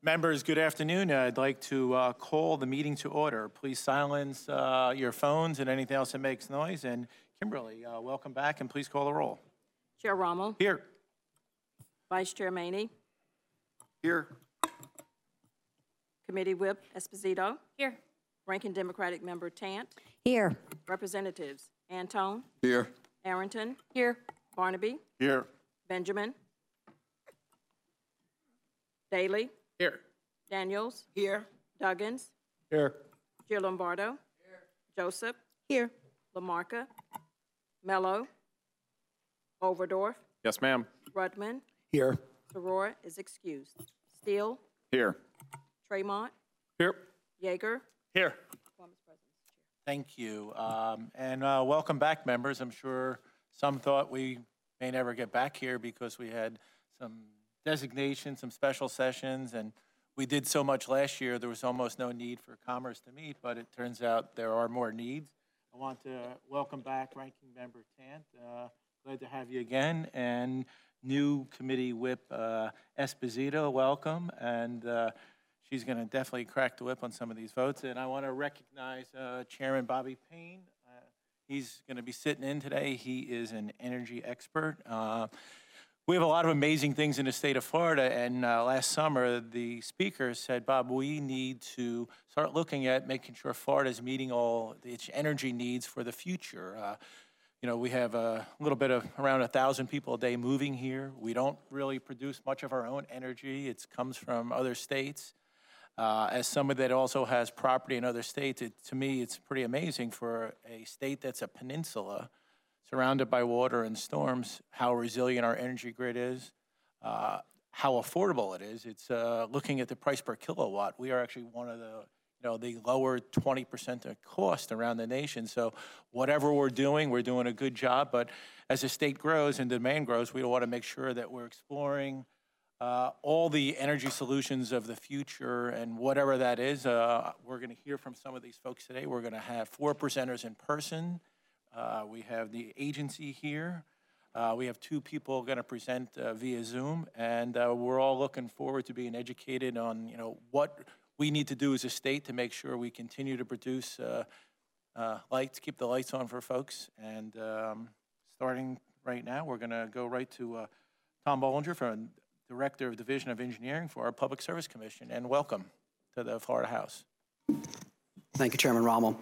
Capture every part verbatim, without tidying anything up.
Members, good afternoon. I'd like to uh, call the meeting to order. Please silence uh, your phones and anything else that makes noise. And Kimberly, uh, welcome back, and please call the roll. Chair Rommel. Here. Vice Chair Maney. Here. Committee Whip Esposito. Here. Ranking Democratic Member Tant. Here. Representatives Antone. Here. Arrington. Here. Barnaby. Here. Benjamin. Daly. Here. Daniels. Here. Duggins. Here. Gianlombardo. Here. Joseph. Here. Lamarca. Mello. Overdorf. Yes, ma'am. Rudman. Here. Soror is excused. Steele. Here. Tremont. Here. Yeager. Here. Thank you. Um, and uh, welcome back, members. I'm sure some thought we may never get back here because we had some designations, some special sessions, and we did so much last year, there was almost no need for Commerce to meet, but it turns out there are more needs. I want to welcome back Ranking Member Tant. Uh, glad to have you again. And new Committee Whip uh, Esposito, welcome. And uh, she's going to definitely crack the whip on some of these votes. And I want to recognize uh, Chairman Bobby Payne. Uh, he's going to be sitting in today. He is an energy expert. Uh, We have a lot of amazing things in the state of Florida, and uh, last summer the speaker said, Bob, we need to start looking at making sure Florida is meeting all its energy needs for the future. Uh, you know, we have a little bit of around a thousand people a day moving here. We don't really produce much of our own energy. It comes from other states. Uh, as somebody that also has property in other states, it, to me, it's pretty amazing for a state that's a peninsula surrounded by water and storms, how resilient our energy grid is, uh, how affordable it is. It's uh, looking at the price per kilowatt. We are actually one of the, you know, the lower twenty percent of cost around the nation. So whatever we're doing, we're doing a good job. But as the state grows and demand grows, we want to make sure that we're exploring uh, all the energy solutions of the future, and whatever that is. Uh, we're going to hear from some of these folks today. We're going to have four presenters in person. Uh, we have the agency here. Uh, we have two people going to present uh, via Zoom, and uh, we're all looking forward to being educated on, you know, what we need to do as a state to make sure we continue to produce uh, uh, lights, keep the lights on for folks. And um, starting right now, we're going to go right to uh, Tom Bollinger, from Director of Division of Engineering for our Public Service Commission, and welcome to the Florida House. Thank you, Chairman Rommel.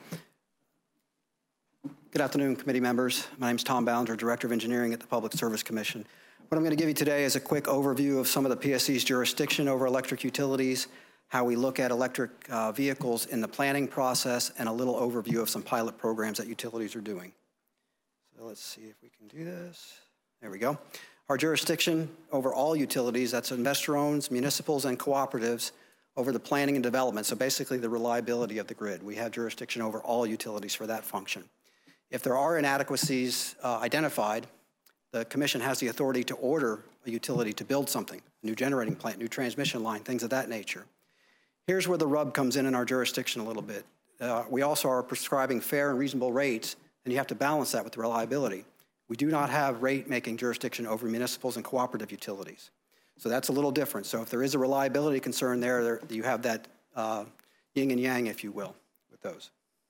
Good afternoon, committee members. My name is Tom Ballinger, Director of Engineering at the Public Service Commission. What I'm going to give you today is a quick overview of some of the P S C's jurisdiction over electric utilities, how we look at electric uh, vehicles in the planning process, and a little overview of some pilot programs that utilities are doing. So let's see if we can do this. There we go. Our jurisdiction over all utilities, that's investor-owned, municipals, and cooperatives, over the planning and development, so basically the reliability of the grid. We have jurisdiction over all utilities for that function. If there are inadequacies uh, identified, the Commission has the authority to order a utility to build something, a new generating plant, new transmission line, things of that nature. Here's where the rub comes in in our jurisdiction a little bit. Uh, we also are prescribing fair and reasonable rates, and you have to balance that with the reliability. We do not have rate-making jurisdiction over municipals and cooperative utilities. So that's a little different. So if there is a reliability concern there, there you have that uh, yin and yang, if you will, with those.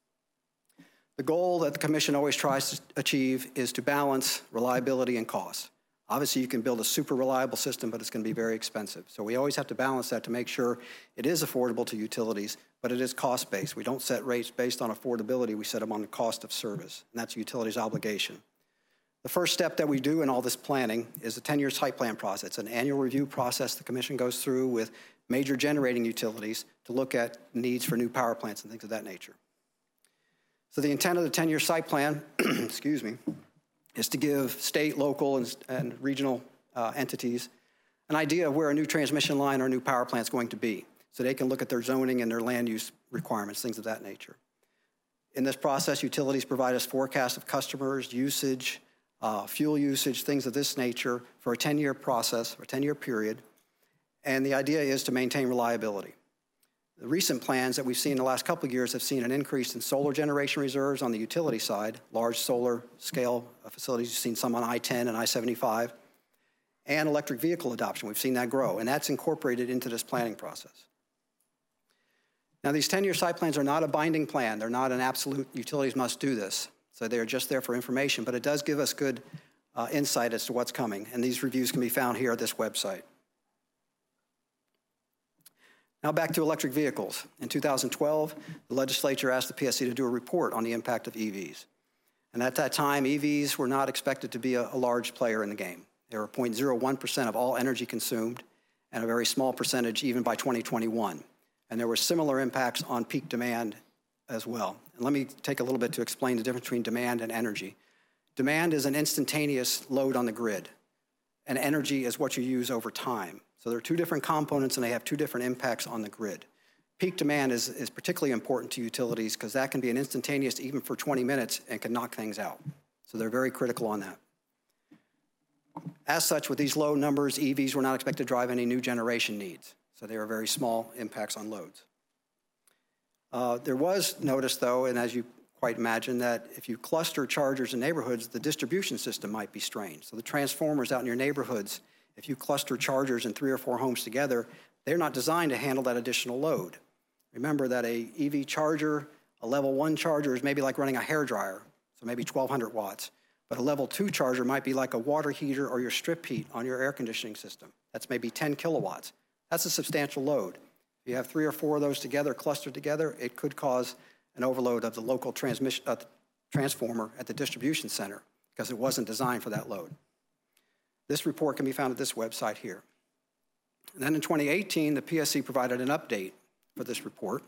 The goal that the Commission always tries to achieve is to balance reliability and cost. Obviously, you can build a super reliable system, but it's going to be very expensive. So we always have to balance that to make sure it is affordable to utilities, but it is cost-based. We don't set rates based on affordability. We set them on the cost of service, and that's a utility's obligation. The first step that we do in all this planning is the ten-year site plan process. It's an annual review process the Commission goes through with major generating utilities to look at needs for new power plants and things of that nature. So the intent of the ten-year site plan, excuse me, is to give state, local, and, and regional uh, entities an idea of where a new transmission line or a new power plant is going to be, so they can look at their zoning and their land use requirements, things of that nature. In this process, utilities provide us forecasts of customers, usage, uh, fuel usage, things of this nature for a ten-year process, or a ten-year period, and the idea is to maintain reliability. The recent plans that we've seen in the last couple of years have seen an increase in solar generation reserves on the utility side, large solar scale facilities. You've seen some on I ten and I seventy-five. and electric vehicle adoption. We've seen that grow, and that's incorporated into this planning process. Now, these ten-year site plans are not a binding plan. They're not an absolute utilities must do this. So they're just there for information, but it does give us good uh, insight as to what's coming, and these reviews can be found here at this website. Now back to electric vehicles. In two thousand twelve, the legislature asked the P S C to do a report on the impact of E Vs. And at that time, E Vs were not expected to be a, a large player in the game. They were zero point zero one percent of all energy consumed, and a very small percentage even by twenty twenty-one. And there were similar impacts on peak demand as well. And let me take a little bit to explain the difference between demand and energy. Demand is an instantaneous load on the grid, and energy is what you use over time. So there are two different components, and they have two different impacts on the grid. Peak demand is, is particularly important to utilities because that can be an instantaneous even for twenty minutes and can knock things out. So they're very critical on that. As such, with these low numbers, E Vs were not expected to drive any new generation needs. So they were very small impacts on loads. Uh, there was notice, though, and as you quite imagine, that if you cluster chargers in neighborhoods, the distribution system might be strained. So the transformers out in your neighborhoods, if you cluster chargers in three or four homes together, they're not designed to handle that additional load. Remember that a E V charger, a level one charger is maybe like running a hairdryer, so maybe twelve hundred watts. But a level two charger might be like a water heater or your strip heat on your air conditioning system. That's maybe ten kilowatts. That's a substantial load. If you have three or four of those together, clustered together, it could cause an overload of the local transmission, uh, transformer at the distribution center because it wasn't designed for that load. This report can be found at this website here. And then in twenty eighteen, the P S C provided an update for this report.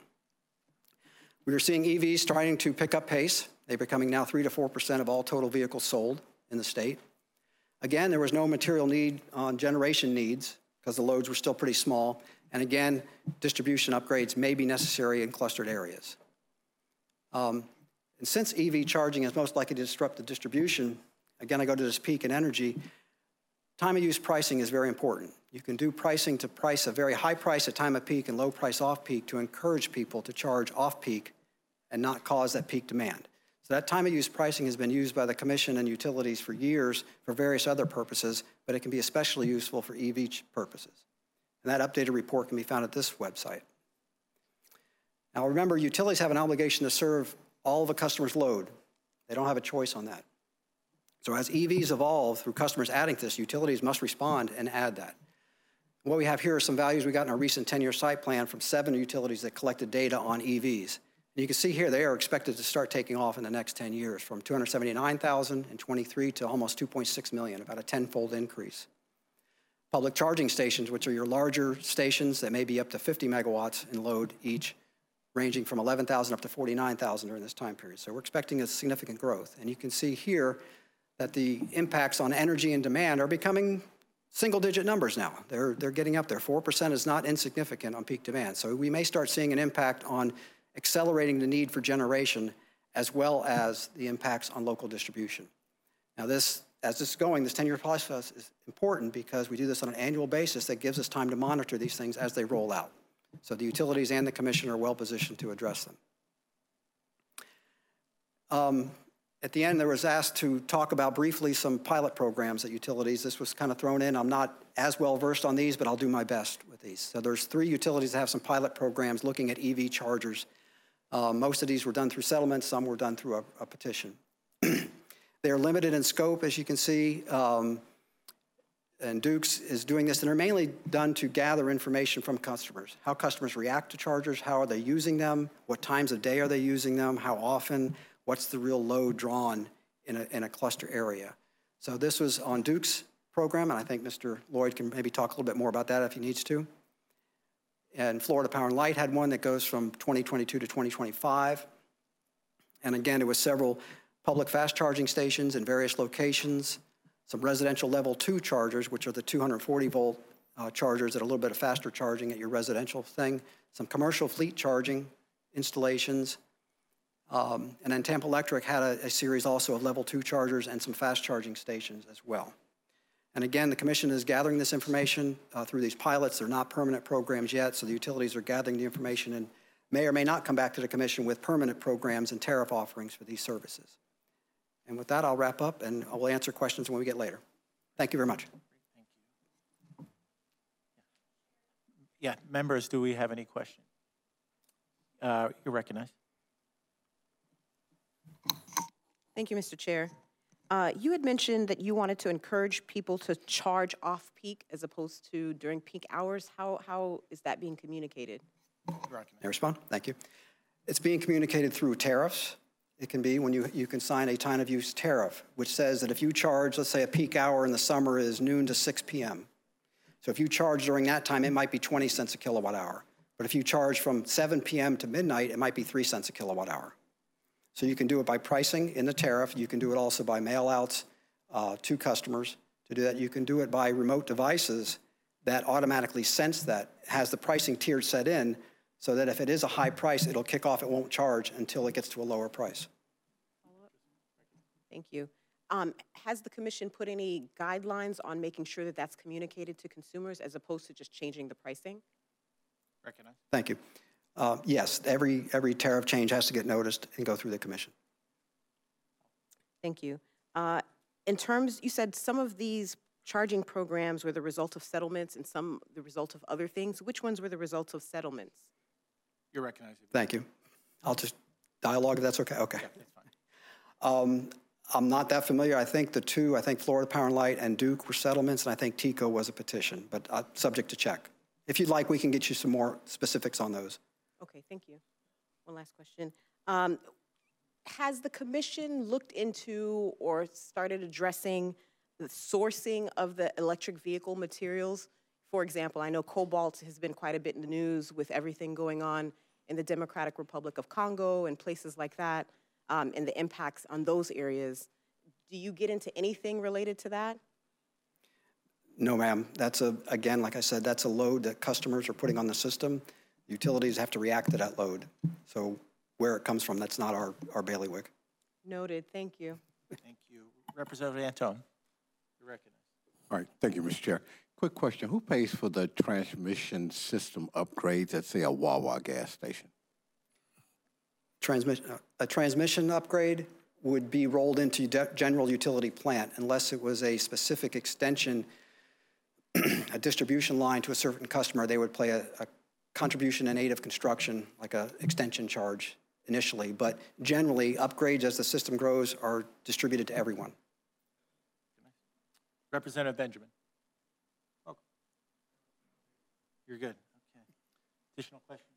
We are seeing E Vs starting to pick up pace. They're becoming now three to four percent of all total vehicles sold in the state. Again, there was no material need on generation needs because the loads were still pretty small. And again, distribution upgrades may be necessary in clustered areas. Um, and since E V charging is most likely to disrupt the distribution, again, I go to this peak in energy, time of use pricing is very important. You can do pricing to price a very high price at time of peak and low price off peak to encourage people to charge off peak and not cause that peak demand. So that time of use pricing has been used by the Commission and utilities for years for various other purposes, but it can be especially useful for E V purposes. And that updated report can be found at this website. Now remember, utilities have an obligation to serve all of a customer's load. They don't have a choice on that. So as E Vs evolve through customers adding to this, utilities must respond and add that. What we have here are some values we got in our recent ten-year site plan from seven utilities that collected data on E Vs. And you can see here they are expected to start taking off in the next ten years from two hundred seventy-nine thousand in twenty-three to almost two point six million, about a tenfold increase. Public charging stations, which are your larger stations that may be up to fifty megawatts in load each, ranging from eleven thousand up to forty-nine thousand during this time period. So we're expecting a significant growth. And you can see here that the impacts on energy and demand are becoming single-digit numbers now. They're, they're getting up there. four percent is not insignificant on peak demand. So we may start seeing an impact on accelerating the need for generation as well as the impacts on local distribution. Now this, as this is going, this ten-year process is important because we do this on an annual basis that gives us time to monitor these things as they roll out. So the utilities and the Commission are well positioned to address them. Um, At the end, there was asked to talk about briefly some pilot programs at utilities. This was kind of thrown in. I'm not as well versed on these, but I'll do my best with these. So there's three utilities that have some pilot programs looking at E V chargers. Uh, most of these were done through settlements. Some were done through a, a petition. They're limited in scope, as you can see. Um, and Dukes is doing this, and they're mainly done to gather information from customers. How customers react to chargers, how are they using them, what times of day are they using them, how often, what's the real load drawn in a, in a cluster area. So this was on Duke's program, and I think Mister Lloyd can maybe talk a little bit more about that if he needs to. And Florida Power and Light had one that goes from twenty twenty-two to twenty twenty-five. And again, it was several public fast charging stations in various locations, some residential level two chargers, which are the two hundred forty volt uh, chargers that are a little bit of faster charging at your residential thing, some commercial fleet charging installations. Um, and then Tampa Electric had a, a series also of level two chargers and some fast charging stations as well. And again, the Commission is gathering this information uh, through these pilots. They're not permanent programs yet, so the utilities are gathering the information and may or may not come back to the Commission with permanent programs and tariff offerings for these services. And with that, I'll wrap up and I will answer questions when we get later. Thank you very much. Thank you. Yeah, members, do we have any questions? Uh, You're recognized. Thank you, Mister Chair. Uh, You had mentioned that you wanted to encourage people to charge off-peak as opposed to during peak hours. How How is that being communicated? You're recognized. May I respond? Thank you. It's being communicated through tariffs. It can be when you, you can sign a time of use tariff, which says that if you charge, let's say a peak hour in the summer is noon to six p m So if you charge during that time, it might be twenty cents a kilowatt hour. But if you charge from seven p m to midnight, it might be three cents a kilowatt hour. So you can do it by pricing in the tariff. You can do it also by mail-outs uh, to customers. To do that, you can do it by remote devices that automatically sense that, has the pricing tier set in, so that if it is a high price, it'll kick off, it won't charge until it gets to a lower price. Thank you. Um, Has the commission put any guidelines on making sure that that's communicated to consumers as opposed to just changing the pricing? Recognized. Thank you. Uh, yes, every, every tariff change has to get noticed and go through the commission. Thank you. Uh, In terms, you said some of these charging programs were the result of settlements and some the result of other things. Which ones were the results of settlements? You're recognized. Thank you. I'll just dialogue if that's okay. Okay. Yeah, that's fine. Um, I'm not that familiar. I think the two, I think Florida Power and Light and Duke were settlements, and I think TECO was a petition, but uh, subject to check. If you'd like, we can get you some more specifics on those. Okay, thank you. One last question. Um, Has the commission looked into or started addressing the sourcing of the electric vehicle materials? For example, I know cobalt has been quite a bit in the news with everything going on in the Democratic Republic of Congo and places like that, um, and the impacts on those areas. Do you get into anything related to that? No, ma'am. That's a, again, like I said, that's a load that customers are putting on the system. Utilities have to react to that load. So where it comes from, that's not our, our bailiwick. Noted. Thank you. Thank you. Representative Antone, you're recognized. All right, thank you, Mister Chair. Quick question, who pays for the transmission system upgrades at, say, a Wawa gas station? Transmission, a transmission upgrade would be rolled into de- general utility plant unless it was a specific extension, a distribution line to a certain customer. They would play a, a contribution in aid of construction, like a extension charge initially, but generally upgrades as the system grows are distributed to everyone. Representative Benjamin. Welcome. You're good. Okay. Additional question?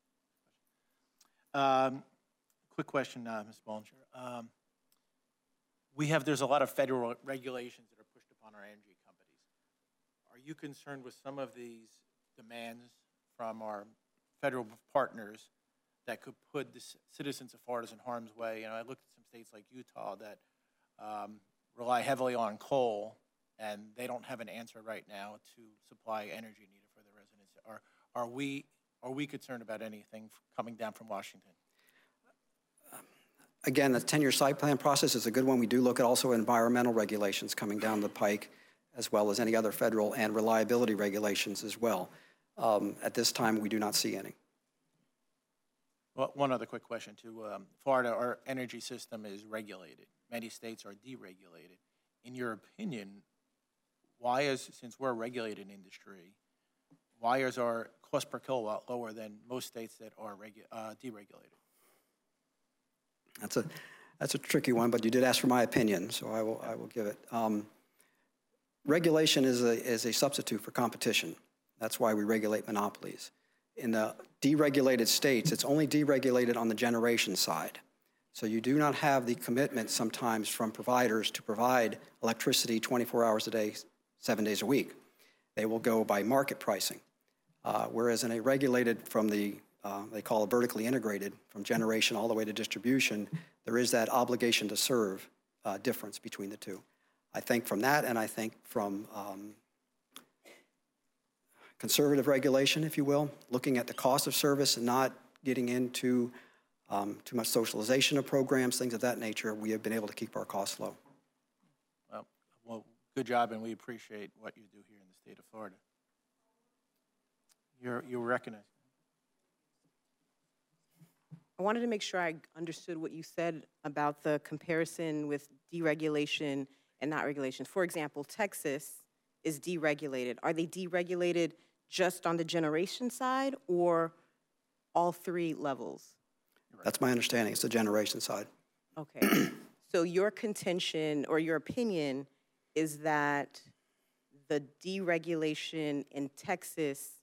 Um, quick question, uh, Miz Bollinger. Um, we have, there's a lot of federal regulations that are pushed upon our energy companies. Are you concerned with some of these demands from our federal partners that could put the citizens of Florida in harm's way? You know, I looked at some states like Utah that um, rely heavily on coal, and they don't have an answer right now to supply energy needed for their residents. Are, are we are we concerned about anything coming down from Washington? Again, the ten-year site plan process is a good one. We do look at also environmental regulations coming down the pike, as well as any other federal and reliability regulations as well. Um, at this time, we do not see any. Well, one other quick question too. Um, Florida, our energy system is regulated. Many states are deregulated. In your opinion, why is, since we're a regulated industry, why is our cost per kilowatt lower than most states that are regu uh, deregulated? That's a, that's a tricky one, but you did ask for my opinion, so I will, I will give it. Um, regulation is a, is a substitute for competition. That's why we regulate monopolies. In the deregulated states, it's only deregulated on the generation side. So you do not have the commitment sometimes from providers to provide electricity twenty-four hours a day, seven days a week. They will go by market pricing. Uh, whereas in a regulated from the, uh, they call it vertically integrated, from generation all the way to distribution, there is that obligation to serve uh, difference between the two. I think from that, and I think from um, conservative regulation, if you will, looking at the cost of service and not getting into um, too much socialization of programs, things of that nature, we have been able to keep our costs low. Well, well, good job, and we appreciate what you do here in the state of Florida. You're, you're recognized. I wanted to make sure I understood what you said about the comparison with deregulation and not regulation. For example, Texas is deregulated. Are they deregulated just on the generation side or all three levels? That's my understanding. It's the generation side. Okay. So your contention or your opinion is that the deregulation in Texas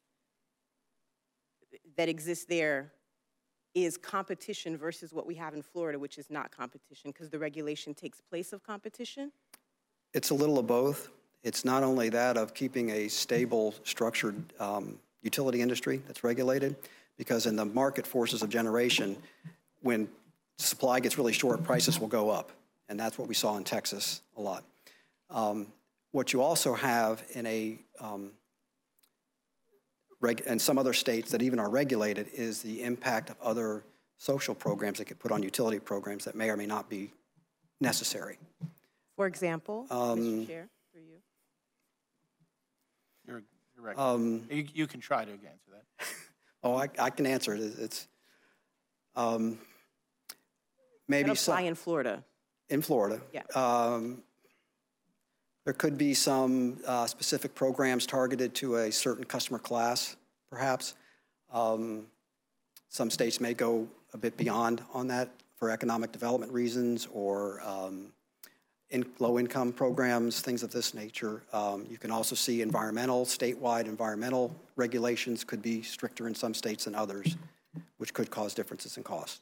that exists there is competition versus what we have in Florida, which is not competition, because the regulation takes place of competition? It's a little of both. It's not only that of keeping a stable, structured um, utility industry that's regulated, because in the market forces of generation, when supply gets really short, prices will go up. And that's what we saw in Texas a lot. Um, what you also have in a, um, reg and some other states that even are regulated is the impact of other social programs that get put on utility programs that may or may not be necessary. For example, Um, Mister Chair, through you. You're, you're right. Um, you, you can try to answer that. oh, I, I can answer it. It's um, maybe That'll apply some, in Florida. in Florida. Yeah. Um, there could be some uh, specific programs targeted to a certain customer class, perhaps. Um, some states may go a bit beyond on that for economic development reasons or um, in low-income programs, things of this nature. Um, you can also see environmental, statewide environmental regulations could be stricter in some states than others, which could cause differences in cost.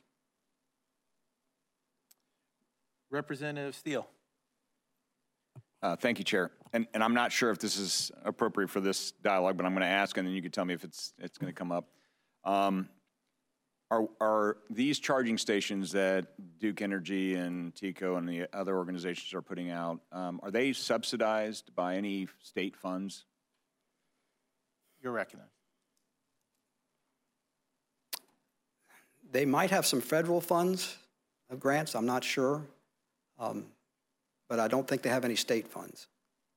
Representative Steele. Uh, thank you, Chair. And, and I'm not sure if this is appropriate for this dialogue, but I'm going to ask, and then you can tell me if it's it's going to come up. Um, are are these charging stations that Duke Energy and TECO and the other organizations are putting out, um, are they subsidized by any state funds? You're recognized. They might have some federal funds of grants, I'm not sure. Um, but I don't think they have any state funds.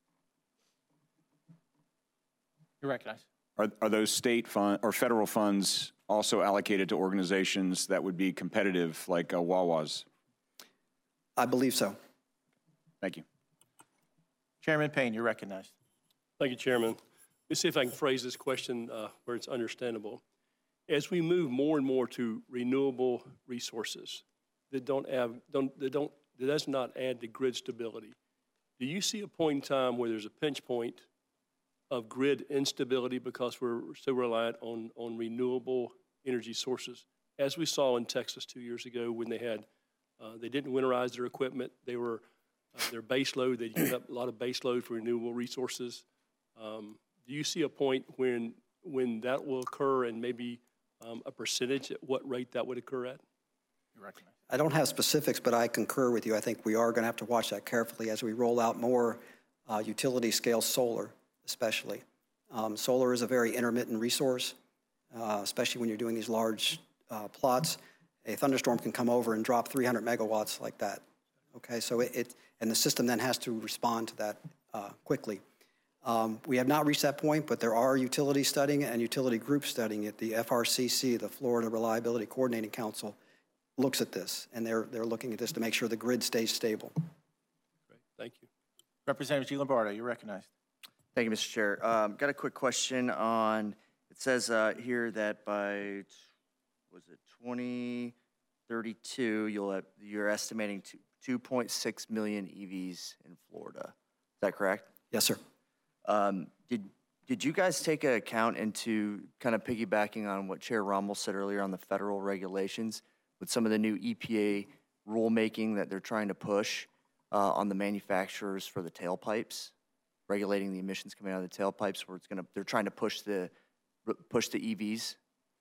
You're recognized. Are, are those state fund or federal funds also allocated to organizations that would be competitive like uh, Wawa's? I believe so. Thank you. Chairman Payne, you're recognized. Thank you, Chairman. Let's see if I can phrase this question uh, where it's understandable. As we move more and more to renewable resources that don't have, don't, that don't, that does not add to grid stability, do you see a point in time where there's a pinch point of grid instability because we're so reliant on, on renewable energy sources, as we saw in Texas two years ago when they had, uh, they didn't winterize their equipment, they were, uh, their base load, they used up a lot of base load for renewable resources. Um, do you see a point when, when that will occur and maybe um, a percentage at what rate that would occur at? You're recognized. I don't have specifics, but I concur with you. I think we are going to have to watch that carefully as we roll out more uh, utility scale solar, especially. Um, solar is a very intermittent resource, uh, especially when you're doing these large uh, plots. A thunderstorm can come over and drop three hundred megawatts like that. Okay, so it, it and the system then has to respond to that uh, quickly. Um, we have not reached that point, but there are utilities studying it and utility groups studying it. The F R C C, the Florida Reliability Coordinating Council, looks at this, and they're, they're looking at this to make sure the grid stays stable. Great, thank you. Representative G. Lombardo, you're recognized. Thank you, Mister Chair. Um, got a quick question on, it says uh, here that by, was it twenty thirty-two, you'll have, you're estimating two point six million E Vs in Florida. Is that correct? Yes, sir. Um, did, did you guys take an account into kind of piggybacking on what Chair Rommel said earlier on the federal regulations with some of the new E P A rulemaking that they're trying to push uh, on the manufacturers for the tailpipes, regulating the emissions coming out of the tailpipes, where it's going to, they're trying to push the, push the E Vs?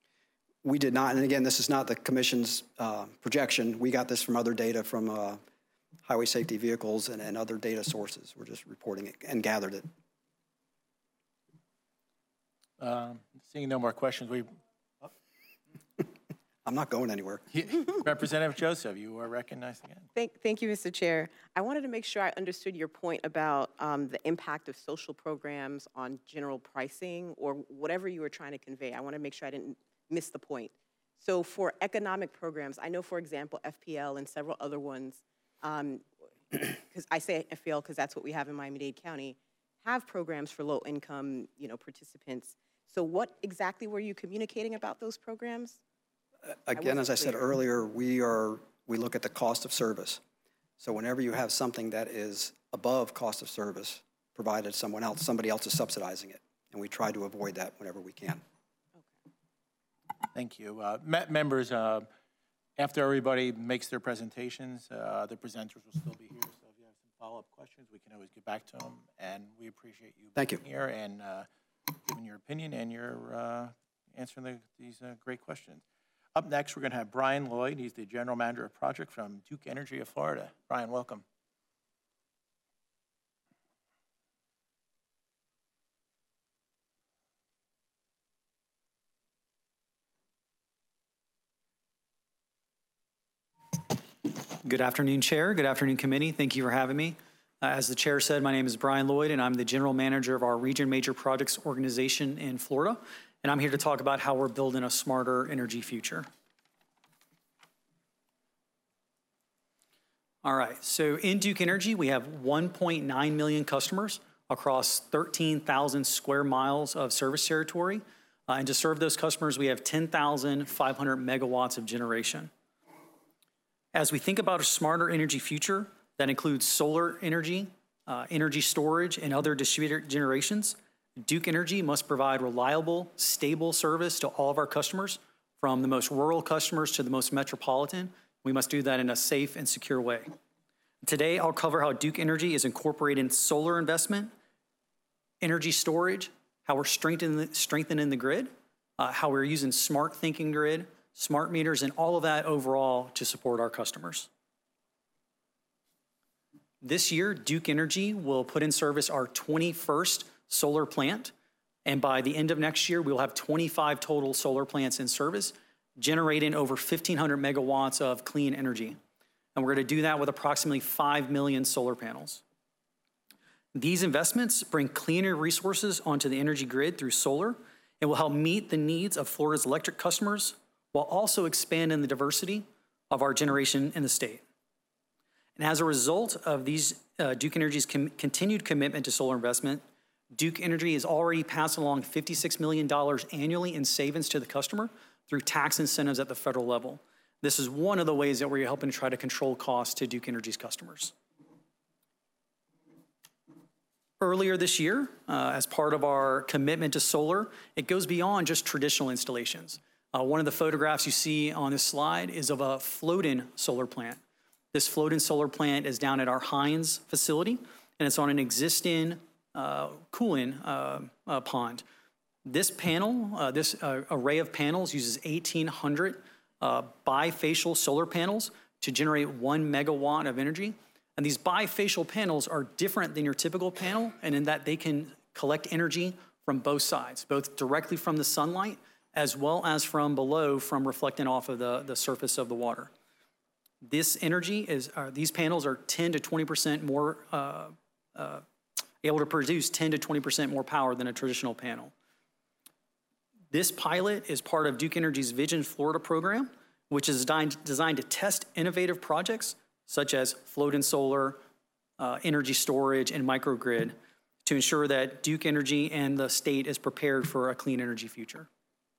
We did not, and again, this is not the Commission's uh, projection. We got this from other data from uh, highway safety vehicles and, and other data sources. We're just reporting it and gathered it. Um, seeing no more questions, we I'm not going anywhere. Representative Joseph, you are recognized again. Thank, thank you, Mister Chair. I wanted to make sure I understood your point about um, the impact of social programs on general pricing or whatever you were trying to convey. I want to make sure I didn't miss the point. So for economic programs, I know, for example, F P L and several other ones, um, because I say F P L because that's what we have in Miami-Dade County, have programs for low-income, you know, participants. So what exactly were you communicating about those programs? Again, as I said clear. earlier, we are, we look at the cost of service. So whenever you have something that is above cost of service, provided someone else, somebody else is subsidizing it. And we try to avoid that whenever we can. Thank you. Uh, me- Members, uh, after everybody makes their presentations, uh, the presenters will still be here. So if you have some follow-up questions, we can always get back to them. And we appreciate you Thank you. being here and uh, giving your opinion and your uh, answering the, these uh, great questions. Up next, we're going to have Brian Lloyd. He's the General Manager of Project from Duke Energy of Florida. Brian, welcome. Good afternoon, Chair. Good afternoon, Committee. Thank you for having me. Uh, as the Chair said, my name is Brian Lloyd, and I'm the General Manager of our Region Major Projects organization in Florida. And I'm here to talk about how we're building a smarter energy future. All right, so in Duke Energy, we have one point nine million customers across thirteen thousand square miles of service territory. Uh, and to serve those customers, we have ten thousand five hundred megawatts of generation. As we think about a smarter energy future that includes solar energy, uh, energy storage, and other distributed generations, Duke Energy must provide reliable, stable service to all of our customers, from the most rural customers to the most metropolitan. We must do that in a safe and secure way. Today, I'll cover how Duke Energy is incorporating solar investment, energy storage, how we're strengthening, strengthening the grid, uh, how we're using smart thinking grid, smart meters, and all of that overall to support our customers. This year, Duke Energy will put in service our twenty-first solar plant, and by the end of next year, we'll have twenty-five total solar plants in service, generating over fifteen hundred megawatts of clean energy. And we're going to do that with approximately five million solar panels. These investments bring cleaner resources onto the energy grid through solar and will help meet the needs of Florida's electric customers, while also expanding the diversity of our generation in the state. And as a result of these uh, Duke Energy's com- continued commitment to solar investment, Duke Energy has already passed along fifty-six million dollars annually in savings to the customer through tax incentives at the federal level. This is one of the ways that we're helping try to control costs to Duke Energy's customers. Earlier this year, uh, as part of our commitment to solar, it goes beyond just traditional installations. Uh, one of the photographs you see on this slide is of a floating solar plant. This floating solar plant is down at our Hines facility, and it's on an existing uh, cooling uh, uh, pond. This panel, uh, this uh, array of panels uses eighteen hundred uh, bifacial solar panels to generate one megawatt of energy. And these bifacial panels are different than your typical panel, and in that they can collect energy from both sides, both directly from the sunlight as well as from below, from reflecting off of the, the surface of the water. This energy is, uh, these panels are ten to twenty percent more, uh, uh, able to produce ten to twenty percent more power than a traditional panel. This pilot is part of Duke Energy's Vision Florida program, which is designed, designed to test innovative projects such as floating solar, uh, energy storage, and microgrid to ensure that Duke Energy and the state is prepared for a clean energy future.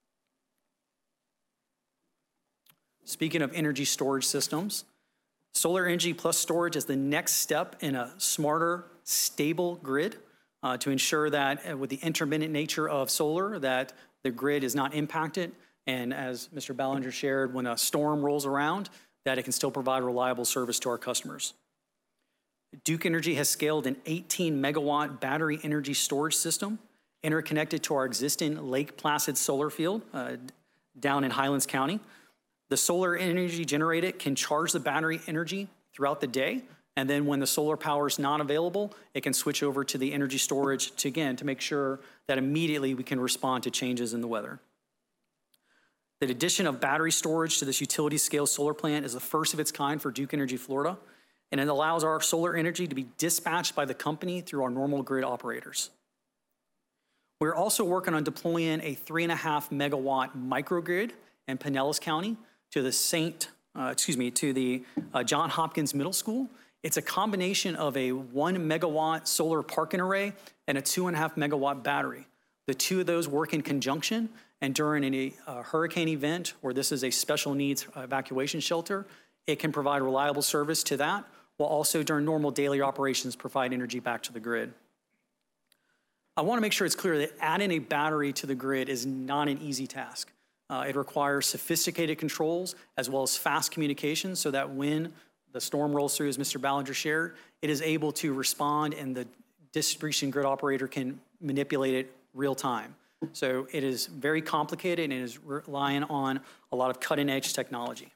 Speaking of energy storage systems, solar energy plus storage is the next step in a smarter, stable grid uh, to ensure that uh, with the intermittent nature of solar, that the grid is not impacted. And as Mister Ballinger shared, when a storm rolls around, that it can still provide reliable service to our customers. Duke Energy has scaled an eighteen megawatt battery energy storage system interconnected to our existing Lake Placid solar field uh, down in Highlands County. The solar energy generated can charge the battery energy throughout the day, and then when the solar power is not available, it can switch over to the energy storage to, again, to make sure that immediately we can respond to changes in the weather. The addition of battery storage to this utility scale solar plant is the first of its kind for Duke Energy Florida, and it allows our solar energy to be dispatched by the company through our normal grid operators. We're also working on deploying a three and a half megawatt microgrid in Pinellas County to the Saint, uh, excuse me, to the uh, John Hopkins Middle School. It's a combination of a one megawatt solar parking array and a two and a half megawatt battery. The two of those work in conjunction, and during a uh, hurricane event, where this is a special needs evacuation shelter, it can provide reliable service to that, while also during normal daily operations provide energy back to the grid. I want to make sure it's clear that adding a battery to the grid is not an easy task. Uh, it requires sophisticated controls as well as fast communication so that when the storm rolls through, as Mister Ballinger shared, it is able to respond and the distribution grid operator can manipulate it real time. So it is very complicated and it is relying on a lot of cutting edge technology.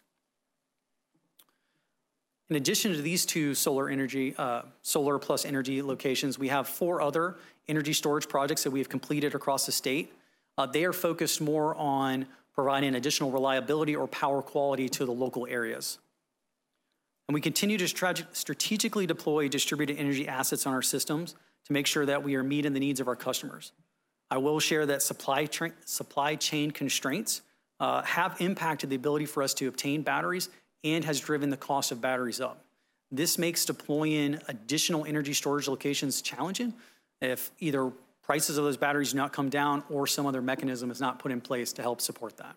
In addition to these two solar energy, uh, solar plus energy locations, we have four other energy storage projects that we have completed across the state. Uh, they are focused more on providing additional reliability or power quality to the local areas. And we continue to strategically deploy distributed energy assets on our systems to make sure that we are meeting the needs of our customers. I will share that supply, supply chain constraints uh, have impacted the ability for us to obtain batteries and has driven the cost of batteries up. This makes deploying additional energy storage locations challenging if either prices of those batteries do not come down or some other mechanism is not put in place to help support that.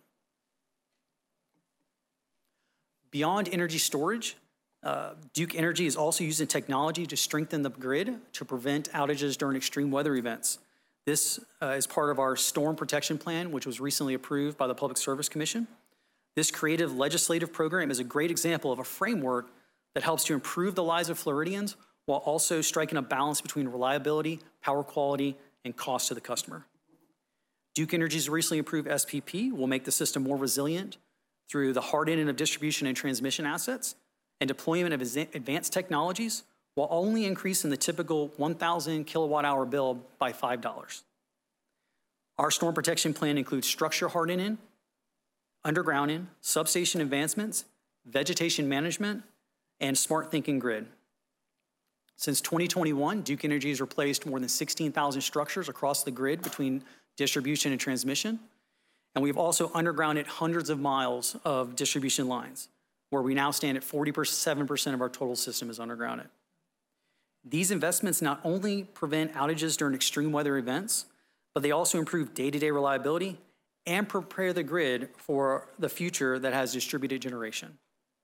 Beyond energy storage, uh, Duke Energy is also using technology to strengthen the grid to prevent outages during extreme weather events. This uh, is part of our Storm Protection Plan, which was recently approved by the Public Service Commission. This creative legislative program is a great example of a framework that helps to improve the lives of Floridians while also striking a balance between reliability, power quality, and cost to the customer. Duke Energy's recently approved S P P will make the system more resilient through the hardening of distribution and transmission assets and deployment of advanced technologies while only increasing the typical one thousand kilowatt hour bill by five dollars. Our storm protection plan includes structure hardening, undergrounding, substation advancements, vegetation management, and smart thinking grid. Since twenty twenty-one, Duke Energy has replaced more than sixteen thousand structures across the grid between distribution and transmission. And we've also undergrounded hundreds of miles of distribution lines, where we now stand at forty-seven percent of our total system is undergrounded. These investments not only prevent outages during extreme weather events, but they also improve day-to-day reliability and prepare the grid for the future that has distributed generation.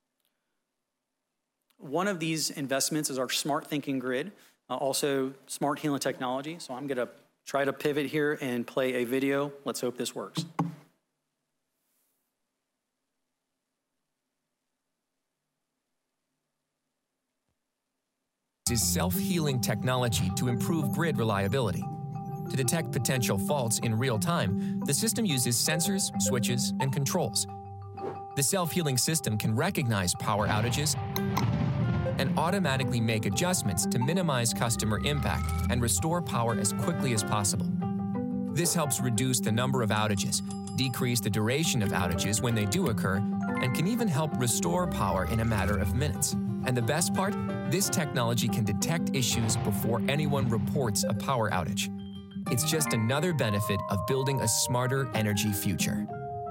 One of these investments is our smart thinking grid, uh, also smart healing technology. So I'm gonna try to pivot here and play a video. Let's hope this works. Is self-healing technology to improve grid reliability. To detect potential faults in real time, the system uses sensors, switches, and controls. The self-healing system can recognize power outages and automatically make adjustments to minimize customer impact and restore power as quickly as possible. This helps reduce the number of outages, decrease the duration of outages when they do occur, and can even help restore power in a matter of minutes. And the best part? This technology can detect issues before anyone reports a power outage. It's just another benefit of building a smarter energy future.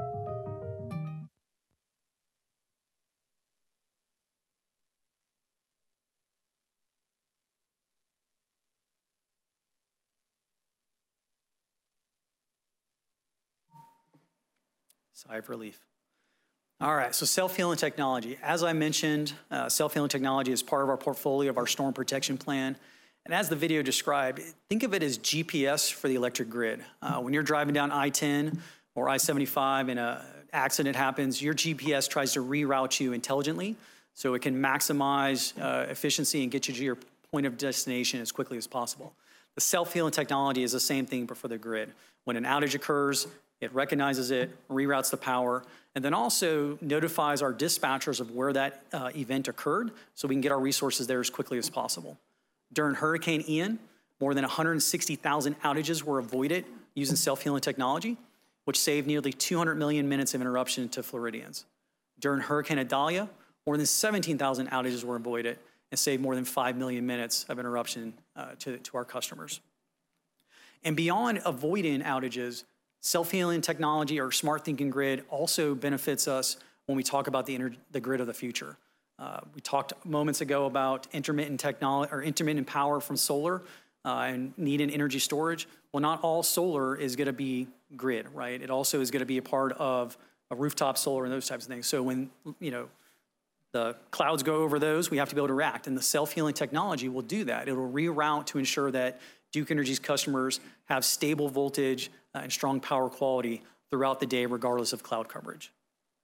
Sigh of relief. All right, so self-healing technology. As I mentioned, uh, self-healing technology is part of our portfolio of our storm protection plan. And as the video described, think of it as G P S for the electric grid. Uh, when you're driving down I ten or I seventy-five and an accident happens, your G P S tries to reroute you intelligently so it can maximize uh, efficiency and get you to your point of destination as quickly as possible. The self-healing technology is the same thing, but for the grid. When an outage occurs, it recognizes it, reroutes the power, and then also notifies our dispatchers of where that uh, event occurred so we can get our resources there as quickly as possible. During Hurricane Ian, more than one hundred sixty thousand outages were avoided using self-healing technology, which saved nearly two hundred million minutes of interruption to Floridians. During Hurricane Idalia, more than seventeen thousand outages were avoided and saved more than five million minutes of interruption uh, to, to our customers. And beyond avoiding outages, self-healing technology or smart thinking grid also benefits us when we talk about the, the grid of the future. Uh, we talked moments ago about intermittent technology or intermittent power from solar. uh, and need an energy storage, well, not all solar is going to be grid, right? It also is going to be a part of a rooftop solar and those types of things. So when, you know, the clouds go over those, we have to be able to react. And the self-healing technology will do that. It will reroute to ensure that Duke Energy's customers have stable voltage uh, and strong power quality throughout the day, regardless of cloud coverage.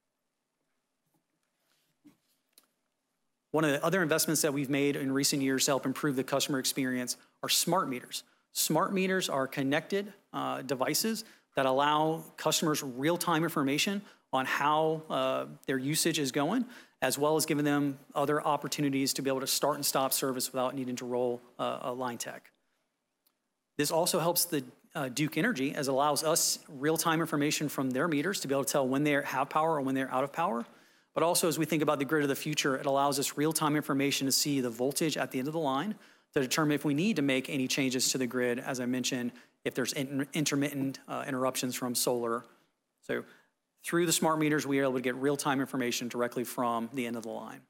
One of the other investments that we've made in recent years to help improve the customer experience are smart meters. Smart meters are connected uh, devices that allow customers real-time information on how uh, their usage is going, as well as giving them other opportunities to be able to start and stop service without needing to roll uh, a line tech. This also helps the uh, Duke Energy, as it allows us real-time information from their meters to be able to tell when they have power or when they're out of power. But also, as we think about the grid of the future, it allows us real-time information to see the voltage at the end of the line to determine if we need to make any changes to the grid, as I mentioned, if there's in intermittent uh, interruptions from solar. So through the smart meters, we are able to get real-time information directly from the end of the line.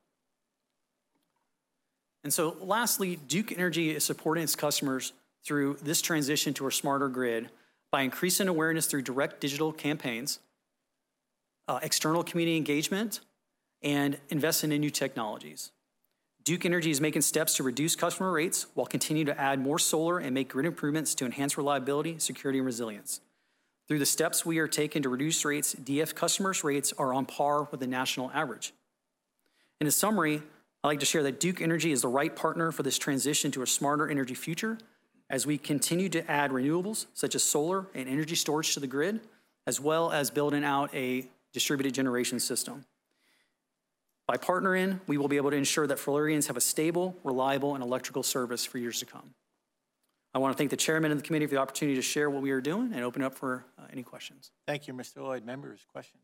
And so lastly, Duke Energy is supporting its customers through this transition to a smarter grid by increasing awareness through direct digital campaigns, uh, external community engagement, and investing in new technologies. Duke Energy is making steps to reduce customer rates while continuing to add more solar and make grid improvements to enhance reliability, security, and resilience. Through the steps we are taking to reduce rates, D F customers' rates are on par with the national average. In a summary, I'd like to share that Duke Energy is the right partner for this transition to a smarter energy future as we continue to add renewables such as solar and energy storage to the grid, as well as building out a distributed generation system. By partnering, we will be able to ensure that Floridians have a stable, reliable, and electrical service for years to come. I want to thank the chairman of the committee for the opportunity to share what we are doing and open up for uh, any questions. Thank you, Mister Lloyd. Members, questions?